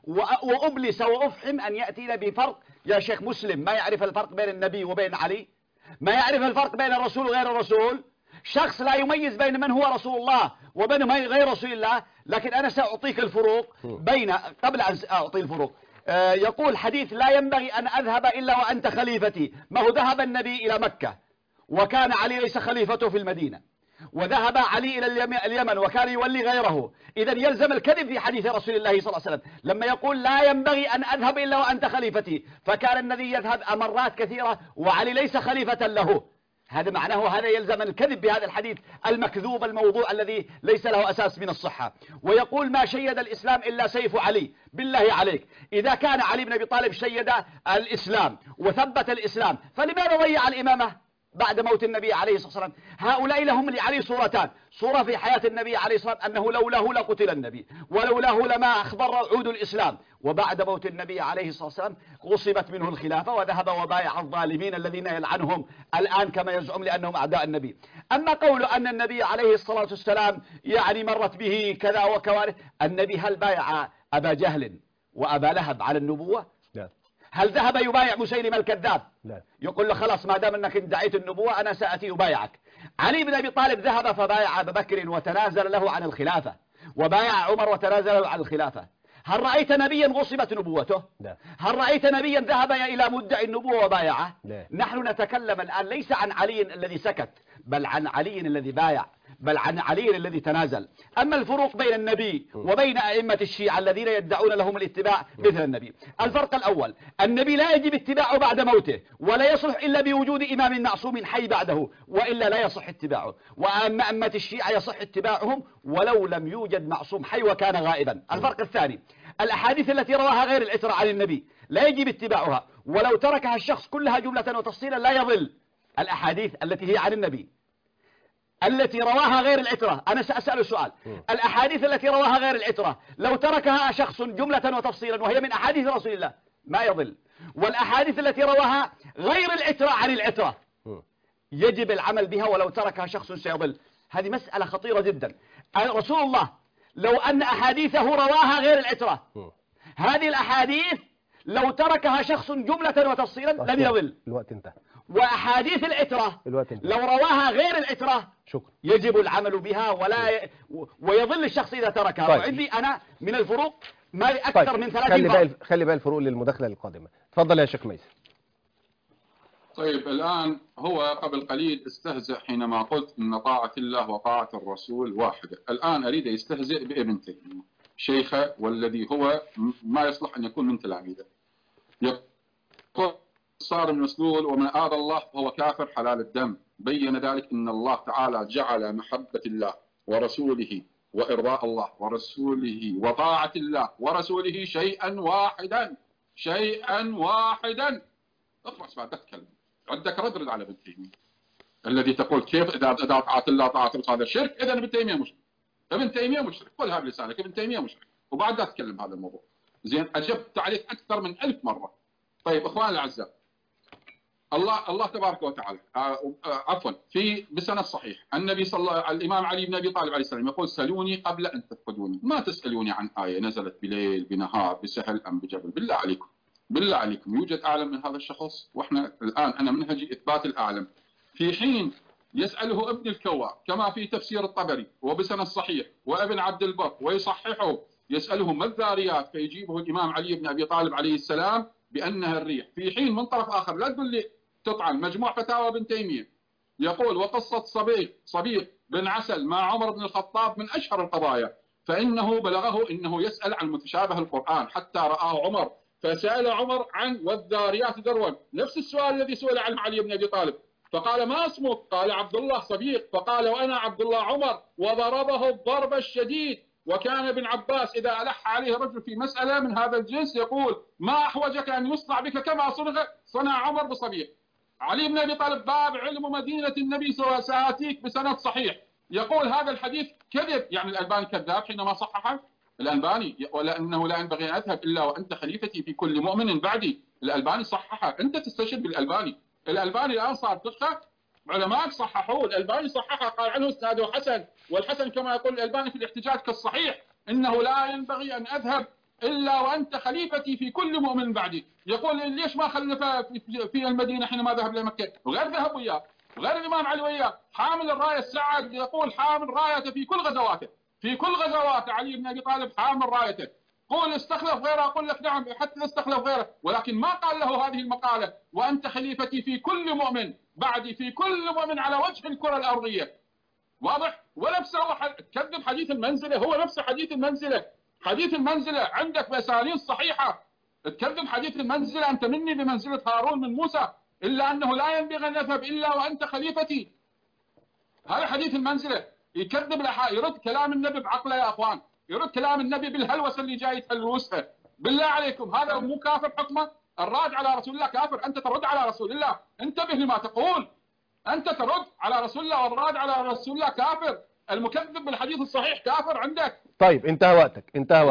[SPEAKER 2] وأبلس وأفحم أن يأتينا بفرق. يا شيخ مسلم ما يعرف الفرق بين النبي وبين علي؟ ما يعرف الفرق بين الرسول وغير الرسول؟ شخص لا يميز بين من هو رسول الله وبين من غير رسول الله. لكن أنا سأعطيك الفروق بين، قبل أن أعطي الفروق، يقول حديث لا ينبغي أن أذهب إلا وأنت خليفتي. ما هو ذهب النبي إلى مكة وكان علي ليس خليفته في المدينة، وذهب علي إلى اليمن وكان يولي غيره. إذا يلزم الكذب في حديث رسول الله صلى الله عليه وسلم لما يقول لا ينبغي أن أذهب إلا وأنت خليفتي، فكان النبي يذهب مرات كثيرة وعلي ليس خليفة له. هذا معناه هذا يلزم الكذب بهذا الحديث المكذوب الموضوع الذي ليس له أساس من الصحة. ويقول ما شيد الإسلام إلا سيف علي. بالله عليك، إذا كان علي بن أبي طالب شيد الإسلام وثبت الإسلام، فلماذا ضيع الإمامة بعد موت النبي عليه الصلاة والسلام؟ هؤلاء لهم لعلي صورتان: صورة في حياة النبي عليه الصلاة والسلام أنه لولاه لقتل النبي، ولولاه لما أخبر عود الإسلام، وبعد موت النبي عليه الصلاة والسلام غصبت منه الخلافة وذهب وبايع الظالمين الذين يلعنهم الآن كما يزعم لأنهم أعداء النبي. أما قول أن النبي عليه الصلاة والسلام يعني مرت به كذا وكوارث، النبي هل بايع أبا جهل وأبا لهب على النبوة؟ هل ذهب يبايع مسيلمة الكذاب؟ لا. يقول له خلاص ما دام أنك ادعيت النبوة أنا سأتي أبايعك. علي بن أبي طالب ذهب فبايع أبا بكر وتنازل له عن الخلافة، وبايع عمر وتنازل له عن الخلافة. هل رأيت نبيا غصبت نبوته؟ لا. هل رأيت نبيا ذهب إلى مدعي النبوة وبايعه؟ لا. نحن نتكلم الآن ليس عن علي الذي سكت، بل عن علي الذي بايع، بل عن علي الذي تنازل. أما الفروق بين النبي وبين أئمة الشيعة الذين يدعون لهم الاتباع مثل النبي، الفرق الأول: النبي لا يجب اتباعه بعد موته، ولا يصلح إلا بوجود إمام معصوم حي بعده، وإلا لا يصح اتباعه. وأما أئمة الشيعة يصح اتباعهم ولو لم يوجد معصوم حي وكان غائبا. الفرق الثاني: الأحاديث التي رواها غير العترة عن النبي لا يجب اتباعها، ولو تركها الشخص كلها جملة وتفصيلا لا يضل. الأحاديث التي هي عن النبي التي رواها غير العترة، أنا سأسأل سؤال: الأحاديث التي رواها غير العترة لو تركها شخص جملة وتفصيلا وهي من أحاديث رسول الله ما يضل. والأحاديث التي رواها غير العترة عن العترة يجب العمل بها ولو تركها شخص سيضل. هذه مسألة خطيرة جدا. رسول الله لو أن أحاديثه رواها غير العترة، هذه الأحاديث لو تركها شخص جملة وتفصيلا لم يضل.
[SPEAKER 1] الوقت انتهى.
[SPEAKER 2] وأحاديث العترة لو رواها غير العترة يجب العمل بها ويضل الشخص إذا تركها. طيب. وعندي أنا من الفروق ما أكثر
[SPEAKER 1] طيب.
[SPEAKER 2] من 30 فرق.
[SPEAKER 1] خلي بقى الفروق للمداخلة القادمة. تفضل يا شيخ ميسر.
[SPEAKER 3] طيب الآن هو قبل قليل استهزأ حينما قلت إن طاعة الله وطاعة الرسول واحدة. الآن أريد يستهزئ بابن تيمية شيخه والذي هو ما يصلح أن يكون من تلاميذه. يقول صار من مسلول ومن آذى الله فهو كافر حلال الدم. بين ذلك أن الله تعالى جعل محبة الله ورسوله وإرضاء الله ورسوله وطاعة الله ورسوله شيئا واحدا. شيئا واحدا. اخلص بعد تتكلم. عندك رد على ابن تيمية الذي تقول كيف إذا طاعة الله طاعة الرسول هذا شرك، إذا ابن تيمية مشرك. ابن تيمية مشرك، قلها بلسانك، ابن تيمية مشرك، وبعد تتكلم هذا الموضوع. زين، أجبت عليك أكثر من 1000 مرة. طيب إخوان الأعزاء، الله تبارك وتعالى عفوا في بسند صحيح النبي الإمام علي بن أبي طالب عليه السلام يقول: سلوني قبل أن تفقدوني. ما تسألوني عن آية نزلت بليل بنهار بسهل أم بجبل. بالله عليكم، بالله عليكم، يوجد أعلم من هذا الشخص؟ وإحنا الآن أنا منهجي إثبات الأعلم. في حين يسأله ابن الكوار كما في تفسير الطبري وبسند صحيح وابن عبد البر ويصححه، يسأله ما الذاريات فيجيبه الإمام علي بن أبي طالب عليه السلام بأنها الريح. في حين من طرف آخر لا تقول لي تطعن مجموع فتاوى ابن تيمية يقول: وقصة صبيغ بن عسل مع عمر بن الخطاب من أشهر القضايا، فإنه بلغه إنه يسأل عن متشابه القرآن حتى رآه عمر فسأل عمر عن والذاريات ذروا، نفس السؤال الذي سئل عنه علي بن أبي طالب، فقال: ما اسمك؟ قال: عبد الله صبيغ. فقال: وأنا عبد الله عمر. وضربه الضرب الشديد. وكان ابن عباس إذا ألح عليه رجل في مسألة من هذا الجنس يقول: ما أحوجك أن يصنع بك كما صنع عمر بصبيغ. علي بن أبي طالب باب علم مدينة النبي سآتيك بسند صحيح يقول هذا الحديث كذب. يعني الألباني كذاب حينما صححه الألباني، ولا أنه لا ينبغي أن أذهب إلا وأنت خليفتي في كل مؤمن بعدي. الألباني صححه، أنت تستشهد بالألباني. الألباني الآن صار فقه، علماء صححوه، الألباني صححه قال عنه اسناده حسن، والحسن كما يقول الألباني في الاحتجاج كالصحيح. إنه لا ينبغي أن أذهب إلا وأنت خليفتي في كل مؤمن بعدي. يقول ليش ما خلف في المدينة حينما ذهب لمكة، وغير ذهب وياه، وغير الإمام علي وياه، حامل الراية السعد يقول حامل رايته في كل غزواته، في كل غزوات علي بن أبي طالب حامل رايته. قول استخلف غيره، أقول لك نعم حتى استخلف غيره، ولكن ما قال له هذه المقالة وأنت خليفتي في كل مؤمن بعدي، في كل مؤمن على وجه الكرة الأرضية. واضح؟ ونفسه تكذب حديث المنزلة، هو نفسه حديث المنزلة. حديث المنزلة عندك بأسانيد صحيحة، تكذب حديث المنزلة. أنت مني بمنزلة هارون من موسى، إلا أنه لا ينبغي أن أذهب إلا وأنت خليفتي. هذا حديث المنزلة. يكذب يرد كلام النبي بعقله يا أخوان، يرد كلام النبي بالهلوسة اللي جاي تهلوسها. بالله عليكم هذا مو كافر حكمه؟ الراد على رسول الله كافر، أنت ترد على رسول الله، انتبه لما تقول. أنت ترد على رسول الله والراد على رسول الله كافر، المكذب بالحديث الصحيح كافر عندك.
[SPEAKER 1] طيب انتهى وقتك،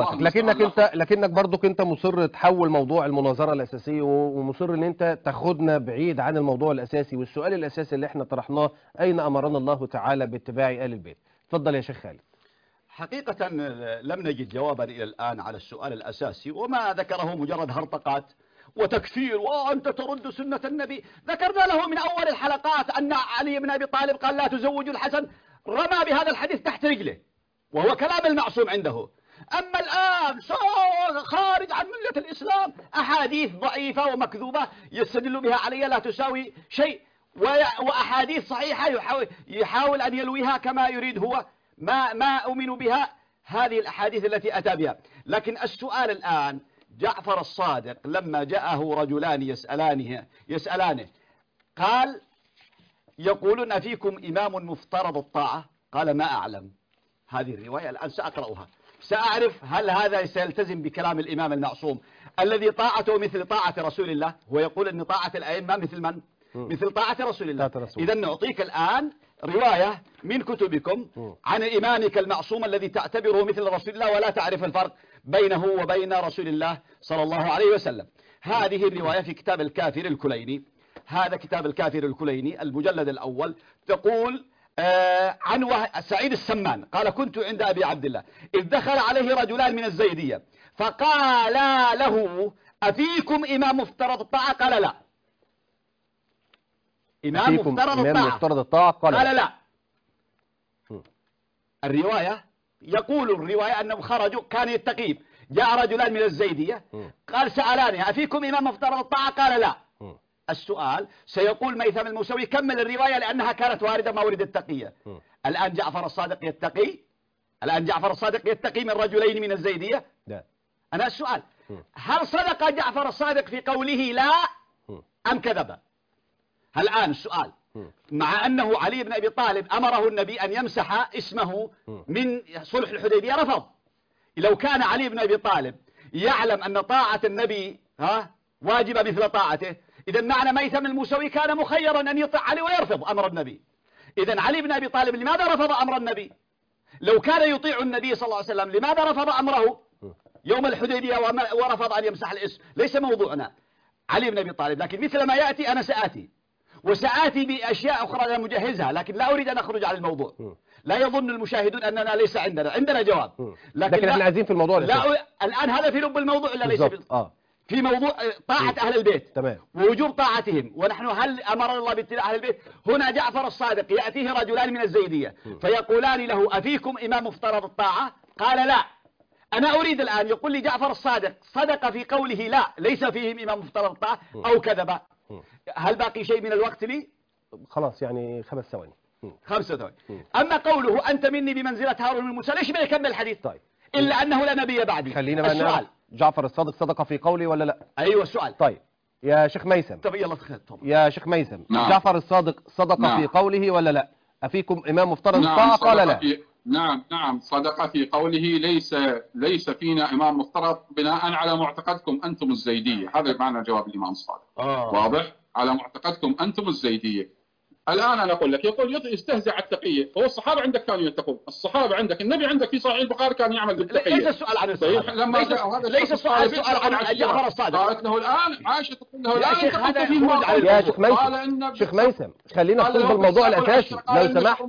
[SPEAKER 1] لكنك برضك انت مصر تحول موضوع المناظرة الأساسية، ومصر ان انت تاخدنا بعيد عن الموضوع الأساسي والسؤال الأساسي اللي احنا طرحناه: أين أمرنا الله تعالى باتباع آل البيت؟ اتفضل يا شيخ خالد.
[SPEAKER 2] حقيقة لم نجد جوابا إلى الآن على السؤال الأساسي، وما ذكره مجرد هرطقات وتكفير وأنت ترد سنة النبي. ذكرنا له من أول الحلقات أن علي بن أبي طالب قال لا تزوجوا الحسن، رمى بهذا الحديث تحت رجله وهو كلام المعصوم عنده. أما الآن خارج عن ملة الإسلام، أحاديث ضعيفة ومكذوبة يستدل بها علي لا تساوي شيء، وأحاديث صحيحة يحاول أن يلويها كما يريد هو. ما أؤمن بها هذه الأحاديث التي أتى بها. لكن السؤال الآن: جعفر الصادق لما جاءه رجلان يسألانه قال يقولون أفيكم إمام مفترض الطاعة؟ قال ما أعلم. هذه الرواية الآن سأقرأها، سأعرف هل هذا سيلتزم بكلام الإمام المعصوم الذي طاعته مثل طاعة رسول الله. هو يقول أن طاعة الأئمة مثل من؟ مثل طاعة رسول الله. إذا نعطيك الآن رواية من كتبكم عن إمامك المعصوم الذي تعتبره مثل رسول الله ولا تعرف الفرق بينه وبين رسول الله صلى الله عليه وسلم. هذه الرواية في كتاب الكافر الكليني، هذا كتاب الكافر الكليني المجلد الأول، تقول عن سعيد السمان قال: كنت عند أبي عبد الله إذ دخل عليه رجلان من الزيدية فقال له: أفيكم إمام مفترض الطاعة؟ قال لا. إمام مفترض الطاعة قال لا. الرواية يقول الرواية أنهم خرجوا، كان يتقيب، جاء رجلان من الزيدية قال: سألاني أفيكم إمام مفترض الطاعة؟ قال لا. السؤال سيقول ميثم الموسوي: كمل الرواية لأنها كانت واردة مورد التقية. الآن جعفر الصادق يتقي؟ الآن جعفر الصادق يتقي من رجلين من الزيدية؟ لا. أنا السؤال: هل صدق جعفر الصادق في قوله لا أم كذب؟ الآن السؤال: مع أنه علي بن أبي طالب أمره النبي أن يمسح اسمه من صلح الحديبية رفض. لو كان علي بن أبي طالب يعلم أن طاعة النبي واجبة مثل طاعته، إذا معنى ميثم الموسوي كان مخيرا أن يطيع علي ويرفض أمر النبي. إذا علي بن أبي طالب لماذا رفض أمر النبي؟ لو كان يطيع النبي صلى الله عليه وسلم لماذا رفض أمره يوم الحديبية ورفض أن يمسح الاسم؟ ليس موضوعنا علي بن أبي طالب، لكن مثل ما يأتي أنا سآتي بأشياء أخرى أنا مجهزها، لكن لا أريد أن أخرج على الموضوع. لا يظن المشاهدون أننا ليس عندنا جواب،
[SPEAKER 1] لكن احنا عايزين في الموضوع
[SPEAKER 2] الآن هذا في لب الموضوع إلا ليس في موضوع طاعة أهل البيت.
[SPEAKER 1] تمام.
[SPEAKER 2] ووجوب طاعتهم، ونحن هل أمر الله باتباع أهل البيت؟ هنا جعفر الصادق يأتيه رجلان من الزيدية فيقولان له: أفيكم إمام مفترض الطاعة؟ قال لا. أنا أريد الآن يقول لي جعفر الصادق صدق في قوله لا ليس فيهم إمام مفترض الطاعة أو كذب. هل باقي شيء من الوقت لي؟
[SPEAKER 1] خلاص يعني 5 ثواني.
[SPEAKER 2] 5 ثواني. أما قوله أنت مني بمنزلة هارون من موسى، ليش ما يكمل الحديث؟
[SPEAKER 1] طيب.
[SPEAKER 2] إلا أنه لا نبي بعدي.
[SPEAKER 1] خلينا بقى السؤال: جعفر الصادق صدق في قوله ولا لا؟
[SPEAKER 2] أيوة السؤال.
[SPEAKER 1] طيب يا شيخ ميثم.
[SPEAKER 2] طب يلا
[SPEAKER 1] يا شيخ ميثم، جعفر الصادق صدق في قوله ولا لا؟ أفيكم إمام مفترض الطاعة؟ قال لا.
[SPEAKER 3] نعم صدق في قوله ليس فينا إمام مفترض بناء على معتقدكم أنتم الزيدية. هذا معنى جواب الإمام الصادق. واضح؟ على معتقدكم أنتم الزيدية. الآن أنا أقول لك يقول يستهزئ التقية، هو الصحابة عندك كانوا يتقون، الصحابة عندك، النبي عندك في صحيح البخاري كان يعمل بالتقية.
[SPEAKER 2] ليس السؤال عن الصحابة، ليس السؤال عن جعفر الصادق.
[SPEAKER 3] قالت له الآن عائشة تقول له
[SPEAKER 2] يا شيخ هذا
[SPEAKER 1] يا شيخ ميثم خلينا ندخل بالموضوع الأساسي لو سمحت.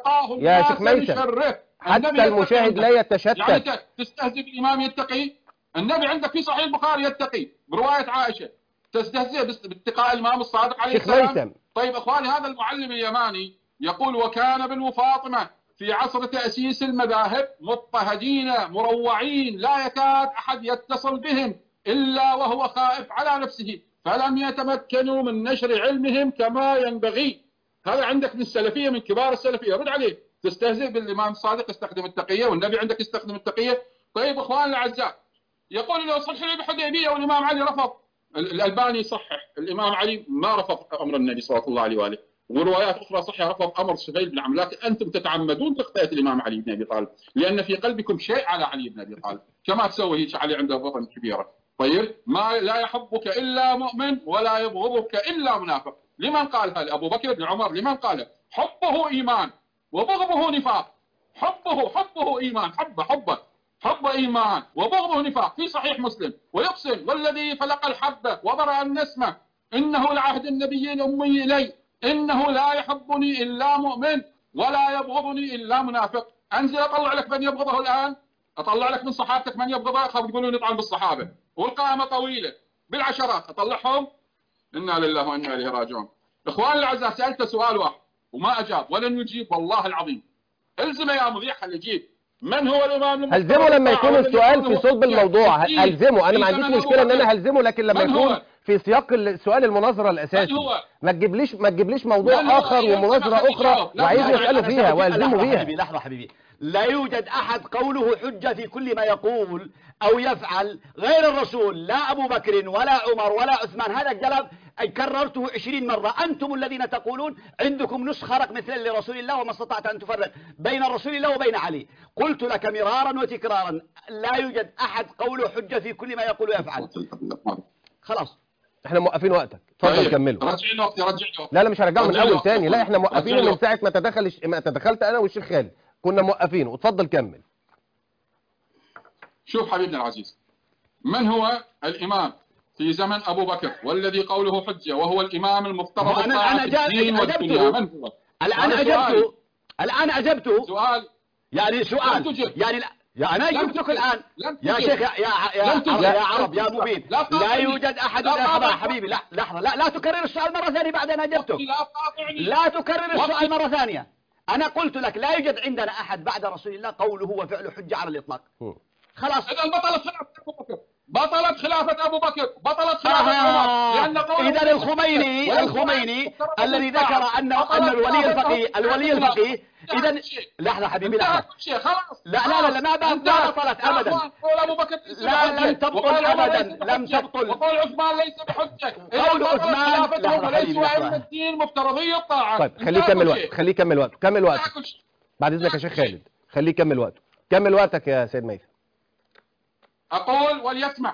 [SPEAKER 1] يا شيخ ميثم حتى المشاهد لا يتشتت.
[SPEAKER 3] يعني تستهزئ بالإمام يتقي؟ النبي عندك في صحيح البخاري يتقي برواية عائشة، تستهزئ باتقاء الإمام الصادق عليه السلام. طيب إخواني، هذا المعلم اليماني يقول: وكان بنو فاطمة في عصر تأسيس المذاهب مضطهدين مروعين، لا يكاد أحد يتصل بهم إلا وهو خائف على نفسه، فلم يتمكنوا من نشر علمهم كما ينبغي. هذا عندك من السلفية، من كبار السلفية. رد عليه، تستهزئ بالإمام الصادق يستخدم التقية، والنبي عندك يستخدم التقية. طيب إخواننا الأعزاء، يقول لو صلح الحديبية والإمام علي رفض. الألباني يصحح الإمام علي ما رفض أمر النبي صلى الله عليه وآله، وروايات أخرى صحيحة رفض أمر سهيل بن عمرو. لكن أنتم تتعمدون تخطئة الإمام علي بن أبي طالب، لأن في قلبكم شيء على علي بن أبي طالب، كما تسوي هيك علي عنده بطن كبيرة. طيب، ما لا يحبك إلا مؤمن ولا يبغضك إلا منافق. لمن قالها؟ لأبو بكر بن عمر. لمن قال؟ حبه إيمان وبغضه نفاق. حبه إيمان، حب إيمان وبغضه نفاق، في صحيح مسلم. ويقسم: والذي فلق الحبة وبرأ النسمة إنه لعهد النبي الأمي إلي، إنه لا يحبني إلا مؤمن ولا يبغضني إلا منافق. أنزل أطلع لك من يبغضه الآن، أطلع لك من صحابتك من يبغضه. خاف تقولون نطعن بالصحابة، والقائمة طويلة بالعشرات، أطلعهم. إنا لله وإنا إليه راجعون. إخواني الأعزاء، سألت سؤال واحد وما أجاب ولن يجيب، والله العظيم. الزمه يا مذيع، خلي يجيب. من هو الإمام؟
[SPEAKER 1] هلزمه لما يكون السؤال في صلب الموضوع، هلزمه. أنا ما عنديش مشكلة إن أنا هلزمه، لكن لما يكون في سياق السؤال المناظرة الأساسي ما تجيبليش موضوع آخر ومناظرة أخرى وعايز يسأله فيها وألزمه بيها.
[SPEAKER 2] لحظة حبيبي، لا يوجد أحد قوله حجة في كل ما يقول أو يفعل غير الرسول، لا أبو بكر ولا عمر ولا عثمان. هذا الكلام كررته 20 مرة. أنتم الذين تقولون عندكم نسخة رقم مثل لرسول الله وما استطعت أن تفرق بين رسول الله وبين علي. قلت لك مرارا وتكرارا: لا يوجد أحد قوله حجة في كل ما يقول ويفعل. خلاص،
[SPEAKER 1] احنا موقفين وقتك، اتفضل كملوا.
[SPEAKER 3] رجعين وقتي،
[SPEAKER 1] لا مش هرجعه من اول تاني، لا احنا موقفينه من ساعه ما تدخلت انا والشيخ خالد، كنا موقفينه، واتفضل كمل.
[SPEAKER 3] شوف حبيبنا العزيز، من هو الامام في زمن ابو بكر والذي قوله حجه وهو الامام المفترض
[SPEAKER 2] أنا أجبته.
[SPEAKER 3] من هو؟
[SPEAKER 2] الان اجبته
[SPEAKER 3] سؤال،
[SPEAKER 2] يعني سؤال، يعني لا، يا أنا جبتك الآن يا شيخ يا عرب يا مبين. لا يوجد أحد حبيبي. لا لحظة، لا تكرر السؤال مرة ثانية بعد أن أجبتك. لا تكرر السؤال مرة ثانية. أنا قلت لك لا يوجد عندنا أحد بعد رسول الله قوله وفعله حجة على الإطلاق. خلاص،
[SPEAKER 3] إذا بطلت خلافة أبو بكر، بطلت خلافة أبو بكر، بطلت خلافة عمر.
[SPEAKER 2] إذا الخميني الذي ذكر أن الولي الفقيه إذا لحظة حبيبي، لحظة. لا ما بطلت أبدا. لا لم تبطل أبدا، لم تبطل.
[SPEAKER 3] وقول عثمان ليس بحجة.
[SPEAKER 2] قول عثمان
[SPEAKER 3] ليسوا أئمة الدين مفترضي الطاعة.
[SPEAKER 1] طيب خليه يكمل وقته، كمل وقتك بعد إذنك يا شيخ خالد، خليه يكمل وقته. كمل وقتك يا سيد ميثم.
[SPEAKER 3] أقول وليسمع.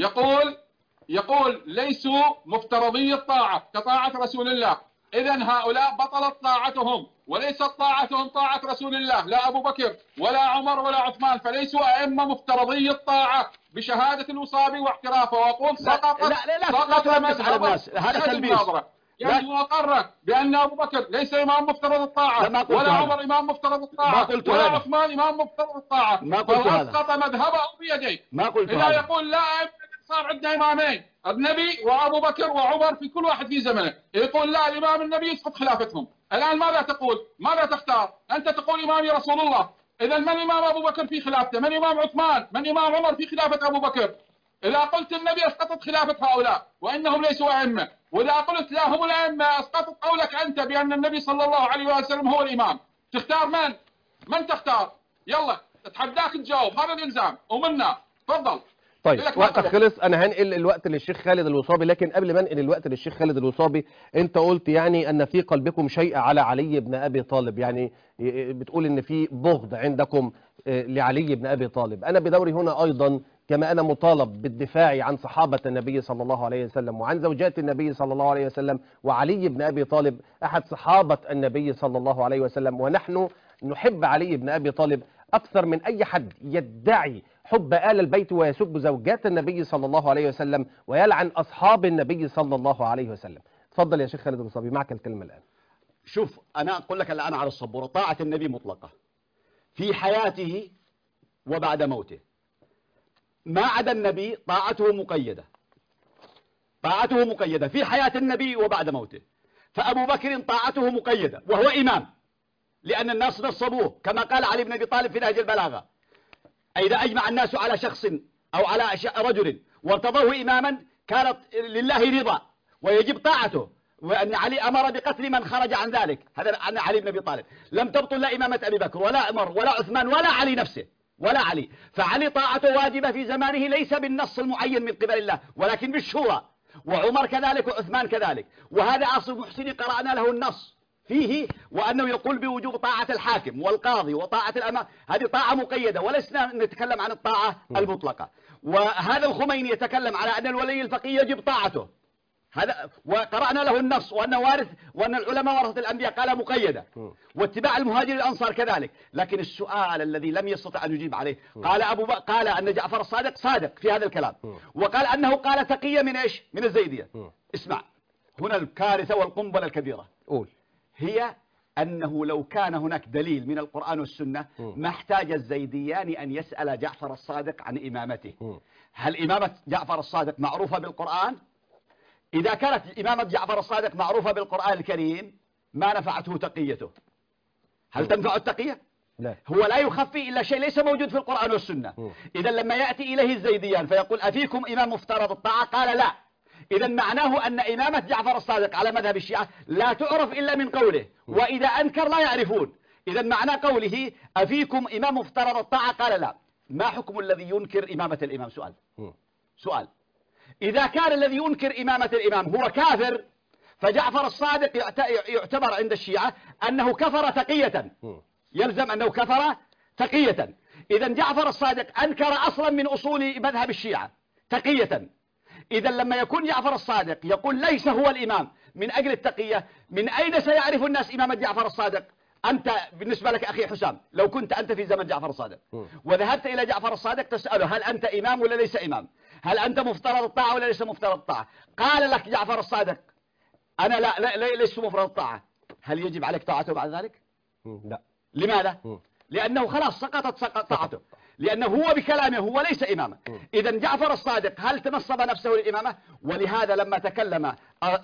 [SPEAKER 3] يقول ليسوا مفترضي الطاعة كطاعة رسول الله. إذن هؤلاء بطلت طاعتهم، وليست طاعتهم طاعة رسول الله، لا أبو بكر ولا عمر ولا عثمان، فليسوا أئمة مفترضي الطاعة بشهادة الوصابي واعترافه. وأقول سقط
[SPEAKER 2] مذهب هذا تلبيس.
[SPEAKER 3] يعني وقرر بأن أبو بكر ليس إمام مفترض الطاعة، ولا عمر إمام مفترض الطاعة، ولا عثمان إمام مفترض الطاعة، فأسقط مذهبه بيديه. إذا يقول لا، صار عندنا إمامين، النبي وأبو بكر وعمر، في كل واحد في زمنه. يقول لا، الإمام النبي يسقط خلافتهم. الآن ماذا تقول؟ ماذا تختار؟ أنت تقول إمامي رسول الله. إذا من إمام أبو بكر في خلافته؟ من إمام عثمان؟ من إمام عمر في خلافة أبو بكر؟ إذا قلت النبي أسقطت خلافة هؤلاء وإنهم ليسوا أئمة، وإذا قلت لا هم الأئمة أسقطت قولك أنت بأن النبي صلى الله عليه وسلم هو الإمام. تختار من تختار؟ يلا اتحداك تجاوب، هذا الإلزام ومنا. تفضل.
[SPEAKER 1] طيب وقتك خلص، انا هنقل الوقت للشيخ خالد الوصابي، لكن قبل ما انقل الوقت للشيخ خالد الوصابي، انت قلت يعني ان في قلبكم شيء على علي بن ابي طالب، يعني بتقول ان في بغض عندكم لعلي بن ابي طالب. انا بدوري هنا ايضا كما انا مطالب بالدفاع عن صحابة النبي صلى الله عليه وسلم وعن زوجات النبي صلى الله عليه وسلم، وعلي بن ابي طالب احد صحابة النبي صلى الله عليه وسلم، ونحن نحب علي بن ابي طالب اكثر من اي حد يدعي حب آل البيت ويسب زوجات النبي صلى الله عليه وسلم ويلعن أصحاب النبي صلى الله عليه وسلم. تفضل يا شيخ خالد الوصابي، معك الكلمة الآن.
[SPEAKER 2] شوف، أنا أقول لك الآن على السبورة، طاعة النبي مطلقة في حياته وبعد موته. ما عدا النبي طاعته مقيدة، طاعته مقيدة في حياة النبي وبعد موته. فأبو بكر طاعته مقيدة وهو إمام، لأن الناس نصبوه كما قال علي بن أبي طالب في نهج البلاغة: إذا أجمع الناس على شخص أو على رجل وارتضوه إماما كانت لله رضا ويجب طاعته، وأن علي أمر بقتل من خرج عن ذلك. هذا عن علي بن أبي طالب. لم تبطل لا إمامة أبي بكر ولا عمر ولا عثمان ولا علي نفسه ولا علي. فعلي طاعته واجبة في زمانه ليس بالنص المعين من قبل الله ولكن بالشورى، وعمر كذلك وعثمان كذلك. وهذا أصل محسن قرأنا له النص فيه، وأنه يقول بوجوب طاعة الحاكم والقاضي وطاعة الأمام. هذه طاعة مقيدة ولسنا نتكلم عن الطاعة المطلقة. وهذا الخميني يتكلم على أن الولي الفقيه يجب طاعته، هذا وقرأنا له النص وأنه وارث، وأن العلماء ورثة الأنبياء قال مقيدة، واتباع المهاجر الأنصار كذلك. لكن السؤال الذي لم يستطع أن يجيب عليه قال أن جعفر الصادق صادق في هذا الكلام، وقال أنه قال تقية من إيش؟ من الزيدية. اسمع هنا الكارثة والقنبلة الكبيرة.
[SPEAKER 1] قول.
[SPEAKER 2] هي أنه لو كان هناك دليل من القرآن والسنة ما احتاج الزيديان أن يسأل جعفر الصادق عن إمامته. هل إمامة جعفر الصادق معروفة بالقرآن؟ إذا كانت إمامة جعفر الصادق معروفة بالقرآن الكريم ما نفعته تقيته. هل تنفع التقية؟
[SPEAKER 1] لا.
[SPEAKER 2] هو لا يخفي إلا شيء ليس موجود في القرآن والسنة. إذا لما يأتي إليه الزيديان فيقول أفيكم إمام مفترض الطاعة؟ قال لا. إذا معناه أن إمامة جعفر الصادق على مذهب الشيعة لا تعرف إلا من قوله، وإذا أنكر لا يعرفون. إذا معنى قوله أفيكم إمام مفترض الطاعة قال لا. ما حكم الذي ينكر إمامة الإمام؟ سؤال. إذا كان الذي ينكر إمامة الإمام هو كافر فجعفر الصادق يعتبر عند الشيعة أنه كفر تقية، يلزم أنه كفر تقية. إذا جعفر الصادق أنكر أصلا من أصول مذهب الشيعة تقية. إذا لما يكون جعفر الصادق يقول ليس هو الإمام من أجل التقية، من أين سيعرف الناس إمامة جعفر الصادق؟ أنت بالنسبة لك أخي حسام لو كنت أنت في زمن جعفر الصادق وذهبت إلى جعفر الصادق تسأله هل أنت إمام ولا ليس إمام؟ هل أنت مفترض الطاعة ولا ليس مفترض الطاعة؟ قال لك جعفر الصادق أنا لا ليس مفترض الطاعة، هل يجب عليك طاعته بعد ذلك؟
[SPEAKER 1] لا.
[SPEAKER 2] لماذا؟ لأنه خلاص سقطت طاعته، لأنه هو بكلامه هو ليس إماما. إذا جعفر الصادق هل تنصب نفسه للإمامة؟ ولهذا لما تكلم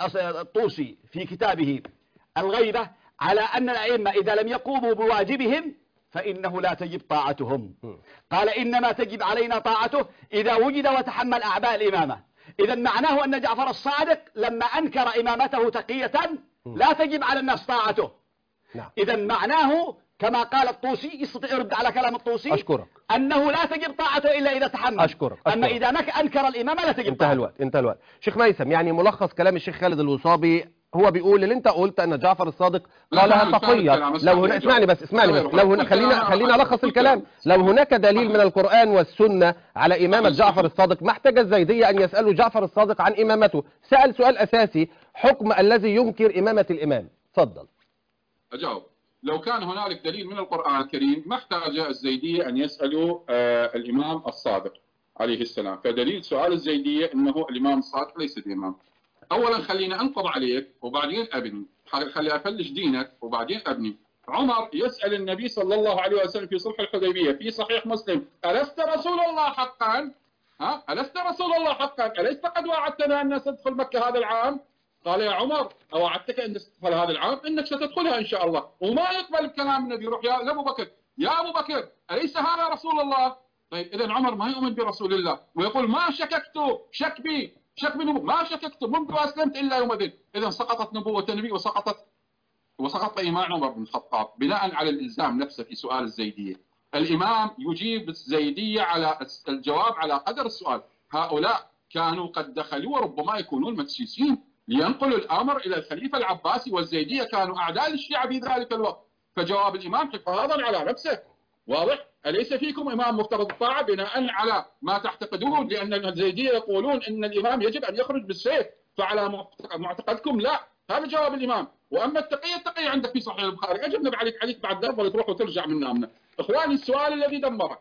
[SPEAKER 2] الطوسي في كتابه الغيبة على أن الأئمة إذا لم يقوموا بواجبهم فإنه لا تجب طاعتهم، قال إنما تجب علينا طاعته إذا وجد وتحمل أعباء الإمامة. إذا معناه أن جعفر الصادق لما أنكر إمامته تقية لا تجب على الناس طاعته. إذا معناه كما قال الطوسي، يستطيع يرد على كلام الطوسي
[SPEAKER 1] أشكرك.
[SPEAKER 2] أنه لا تجب طاعته إلا إذا تحمل.
[SPEAKER 1] أشكرك.
[SPEAKER 2] أما إذا أنكر الإمامة لا تجب طاعته.
[SPEAKER 1] انتهى الوقت. شيخ ميثم، يعني ملخص كلام الشيخ خالد الوصابي هو بيقول اللي انت قلت ان جعفر الصادق قالها تقية. لو هنا اسمعني بس لو هنا خلينا الخص الكلام. لو هناك دليل من القرآن والسنة على إمامة جعفر الصادق ما احتاج الزيدية ان يسألوا جعفر الصادق عن إمامته. سأل سؤال أساسي: حكم الذي ينكر إمامة الإمام. تفضل.
[SPEAKER 3] أجاوب. لو كان هنالك دليل من القرآن الكريم ما احتاج الزيدية أن يسألوا الإمام الصادق عليه السلام. فدليل سؤال الزيدية أنه الإمام الصادق ليس بإمام. أولا خلينا أنقض عليك وبعدين أبني، خلي أفلش دينك وبعدين أبني. عمر يسأل النبي صلى الله عليه وسلم في صلح الحديبية في صحيح مسلم: ألست رسول الله حقا؟ ألست رسول الله حقا؟ أليس قد وعدتنا أن ستدخل مكة هذا العام؟ قال: يا عمر أوعدتك أن تدخل هذا العام؟ إنك ستدخلها إن شاء الله. وما يقبل الكلام النبي، يروح يا أبو بكر: يا أبو بكر أليس هذا رسول الله؟ طيب إذا عمر ما يؤمن برسول الله ويقول ما شككت شك بنبوة، ما شككت منذ أسلمت إلا يومئذ. إذا سقطت نبوة النبي وسقط إيمان عمر بن الخطاب بناء على الإلزام نفسه في سؤال الزيدية. الإمام يجيب الزيدية على الجواب على قدر السؤال. هؤلاء كانوا قد دخلوا وربما يكونون مدسوسين لينقلوا الأمر إلى الخليفة العباسي، والزيدية كانوا أعداء الشيعة في ذلك الوقت. فجواب الإمام حفاظا على نفسه واضح: أليس فيكم إمام مفترض الطاعة؟ بناء على ما تعتقدون، لأن الزيدية يقولون إن الإمام يجب أن يخرج بالسيف، فعلى معتقدكم لا. هذا جواب الإمام. وأما التقية عندك في صحيح البخاري، أجب نبع عليك بعد ذلك وتروح وترجع من نامنا. إخواني السؤال الذي دمرك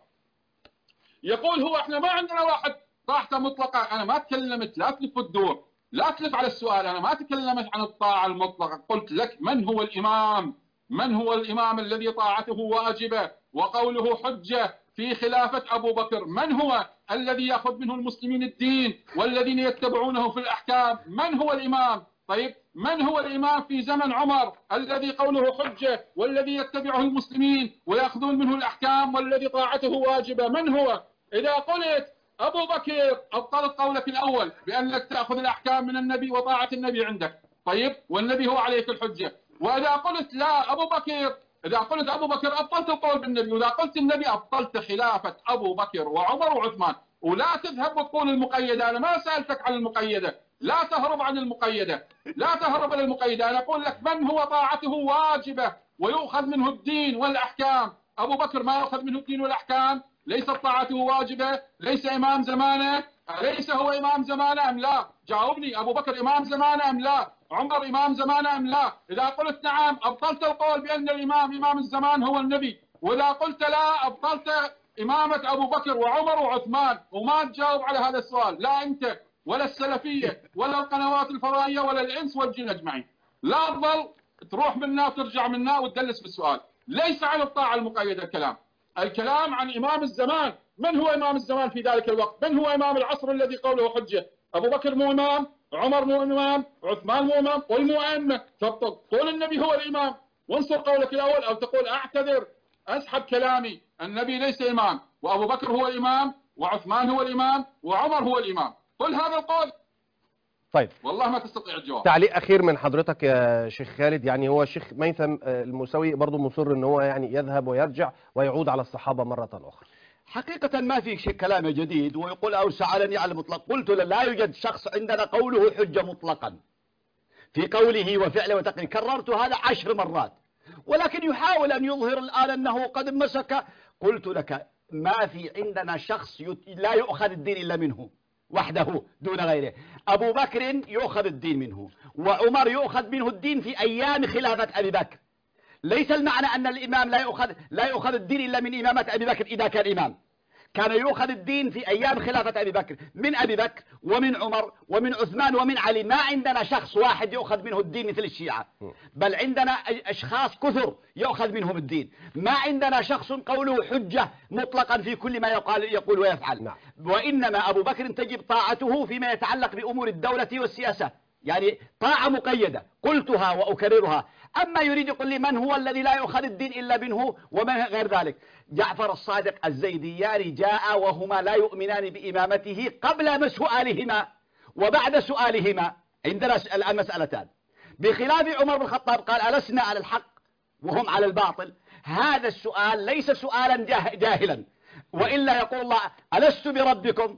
[SPEAKER 3] يقول هو إحنا ما عندنا واحد طاعته مطلقة. أنا ما تكلمت، لا تلف الدور، لا تلف على السؤال. أنا ما تكلمت عن الطاعة المطلقة، قلت لك من هو الإمام؟ من هو الإمام الذي طاعته واجبة وقوله حجة في خلافة أبو بكر من هو الذي يأخذ منه المسلمين الدين والذين يتبعونه في الأحكام؟ من هو الإمام؟ طيب من هو الإمام في زمن عمر الذي قوله حجة والذي يتبعه المسلمين ويأخذون منه الأحكام والذي طاعته واجبة؟ من هو؟ إذا قلت أبو بكر أبطلت قولك الأول بأنك تأخذ الأحكام من النبي وطاعة النبي عندك، طيب والنبي هو عليك الحجة. وإذا قلت لا أبو بكر، إذا قلت أبو بكر أبطلت القول بالنبي، وإذا قلت النبي أبطلت خلافة أبو بكر وعمر وعثمان. ولا تذهب وتقول المقيدة، أنا ما سألتك عن المقيدة، لا تهرب عن المقيدة، لا تهرب عن المقيدة. أنا أقول لك من هو طاعته واجبة ويؤخذ منه الدين والأحكام. أبو بكر ما يؤخذ منه الدين والأحكام، ليست طاعته واجبة، ليس إمام زمانه، ليس هو إمام زمانه أم لا؟ جاوبني، أبو بكر إمام زمانه أم لا؟ عمر إمام زمانه أم لا؟ إذا قلت نعم أبطلت القول بأن الإمام إمام الزمان هو النبي، وإذا قلت لا أبطلت إمامة أبو بكر وعمر وعثمان. وما تجاوب على هذا السؤال، لا أنت ولا السلفية ولا القنوات الفضائية ولا الإنس والجن أجمعين. لا تظل تروح منا وترجع منا وتدلس بالسؤال. ليس عن الطاعة المقيدة الكلام، الكلام عن إمام الزمان. من هو إمام الزمان في ذلك الوقت؟ من هو إمام العصر الذي قوله حجة؟ أبو بكر مو إمام، عمر مو إمام، عثمان مو إمام، قل مو أئمة. تبطل قول النبي هو الإمام وانصر قولك الأول، أو تقول أعتذر أسحب كلامي، النبي ليس إمام وأبو بكر هو الإمام وعثمان هو الإمام وعمر هو الإمام. قل هذا القول.
[SPEAKER 1] طيب
[SPEAKER 3] والله ما تستطيع الجواب.
[SPEAKER 1] تعليق أخير من حضرتك يا شيخ خالد. يعني هو الشيخ ميثم الموسوي برضو مصر أن هو يعني يذهب ويرجع ويعود على الصحابة مرة أخرى.
[SPEAKER 2] حقيقة ما في شيء كلام جديد، ويقول أو سألني على المطلق. قلت لا يوجد شخص عندنا قوله حجة مطلقا في قوله وفعله وتقريره. كررت هذا 10 مرات، ولكن يحاول أن يظهر الآن أنه قد مسك. قلت لك ما في عندنا شخص لا يؤخذ الدين إلا منه وحده دون غيره. أبو بكر يؤخذ الدين منه، وعمر يؤخذ منه الدين في أيام خلافة أبي بكر. ليس المعنى أن الإمام لا يؤخذ الدين إلا من إمامة أبي بكر. إذا كان إمام كان يؤخذ الدين في أيام خلافة أبي بكر، من أبي بكر ومن عمر ومن عثمان ومن علي. ما عندنا شخص واحد يؤخذ منه الدين مثل الشيعة، بل عندنا أشخاص كثر يؤخذ منهم الدين. ما عندنا شخص قوله حجة مطلقا في كل ما يقول ويفعل. وإنما أبو بكر تجب طاعته فيما يتعلق بأمور الدولة والسياسة، يعني طاعة مقيدة. قلتها وأكررها. أما يريد يقول لي من هو الذي لا يؤخذ الدين إلا منه ومن غير ذلك؟ جعفر الصادق الزيديان جاء وهما لا يؤمنان بإمامته قبل سؤالهما وبعد سؤالهما. عندنا الآن مسألتان، بخلاف عمر بن الخطاب قال ألسنا على الحق وهم على الباطل. هذا السؤال ليس سؤالا جاهلا، وإلا يقول الله ألست بربكم،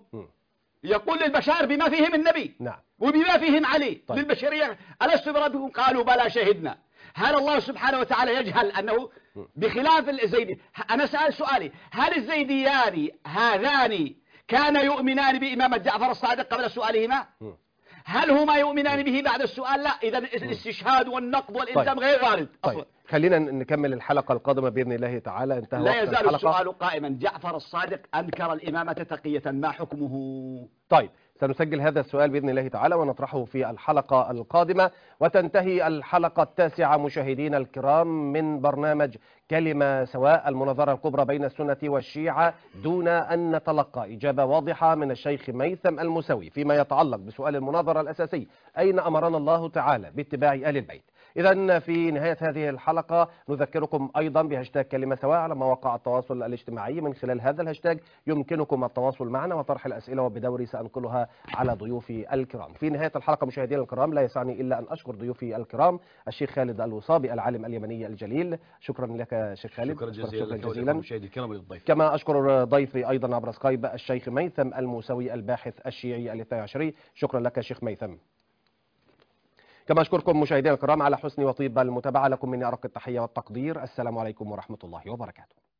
[SPEAKER 2] يقول للبشر بما فيهم النبي وبما فيهم علي. للبشرية ألست بربكم قالوا بلى شهدنا. هل الله سبحانه وتعالى يجهل أنه بخلاف الزيدي؟ أنا سأل سؤالي، هل الزيديان هذان كان يؤمنان بإمامة جعفر الصادق قبل سؤالهما؟ هل هما يؤمنان به بعد السؤال؟ لا. إذا الاستشهاد والنقد والإلزام غير وارد.
[SPEAKER 1] طيب خلينا نكمل الحلقة القادمة بإذن الله تعالى. انتهى
[SPEAKER 2] لا يزال السؤال قائما. جعفر الصادق أنكر الإمامة تقية، ما حكمه؟
[SPEAKER 1] طيب سنسجل هذا السؤال بإذن الله تعالى ونطرحه في الحلقة القادمة. وتنتهي الحلقة 9 مشاهدينا الكرام من برنامج كلمة سواء، المناظرة الكبرى بين السنة والشيعة، دون أن نتلقى إجابة واضحة من الشيخ ميثم الموسوي فيما يتعلق بسؤال المناظرة الأساسي: أين أمرنا الله تعالى باتباع آل البيت؟ إذا في نهاية هذه الحلقة نذكركم أيضا بهاشتاج كلمة سواء على مواقع التواصل الاجتماعي. من خلال هذا الهاشتاج يمكنكم التواصل معنا وطرح الأسئلة، وبدوري سأنقلها على ضيوفي الكرام. في نهاية الحلقة مشاهدينا الكرام لا يسعني إلا أن أشكر ضيوفي الكرام: الشيخ خالد الوصابي العالم اليمني الجليل، شكرا لك شيخ خالد.
[SPEAKER 2] شكرا جزيلا.
[SPEAKER 1] كما أشكر ضيفي أيضا عبر سكايب الشيخ ميثم الموسوي الباحث الشيعي الاثني عشري، شكرا لك شيخ ميثم. كما أشكركم مشاهدينا الكرام على حسن وطيب المتابعة. لكم مني أرق التحية والتقدير. السلام عليكم ورحمة الله وبركاته.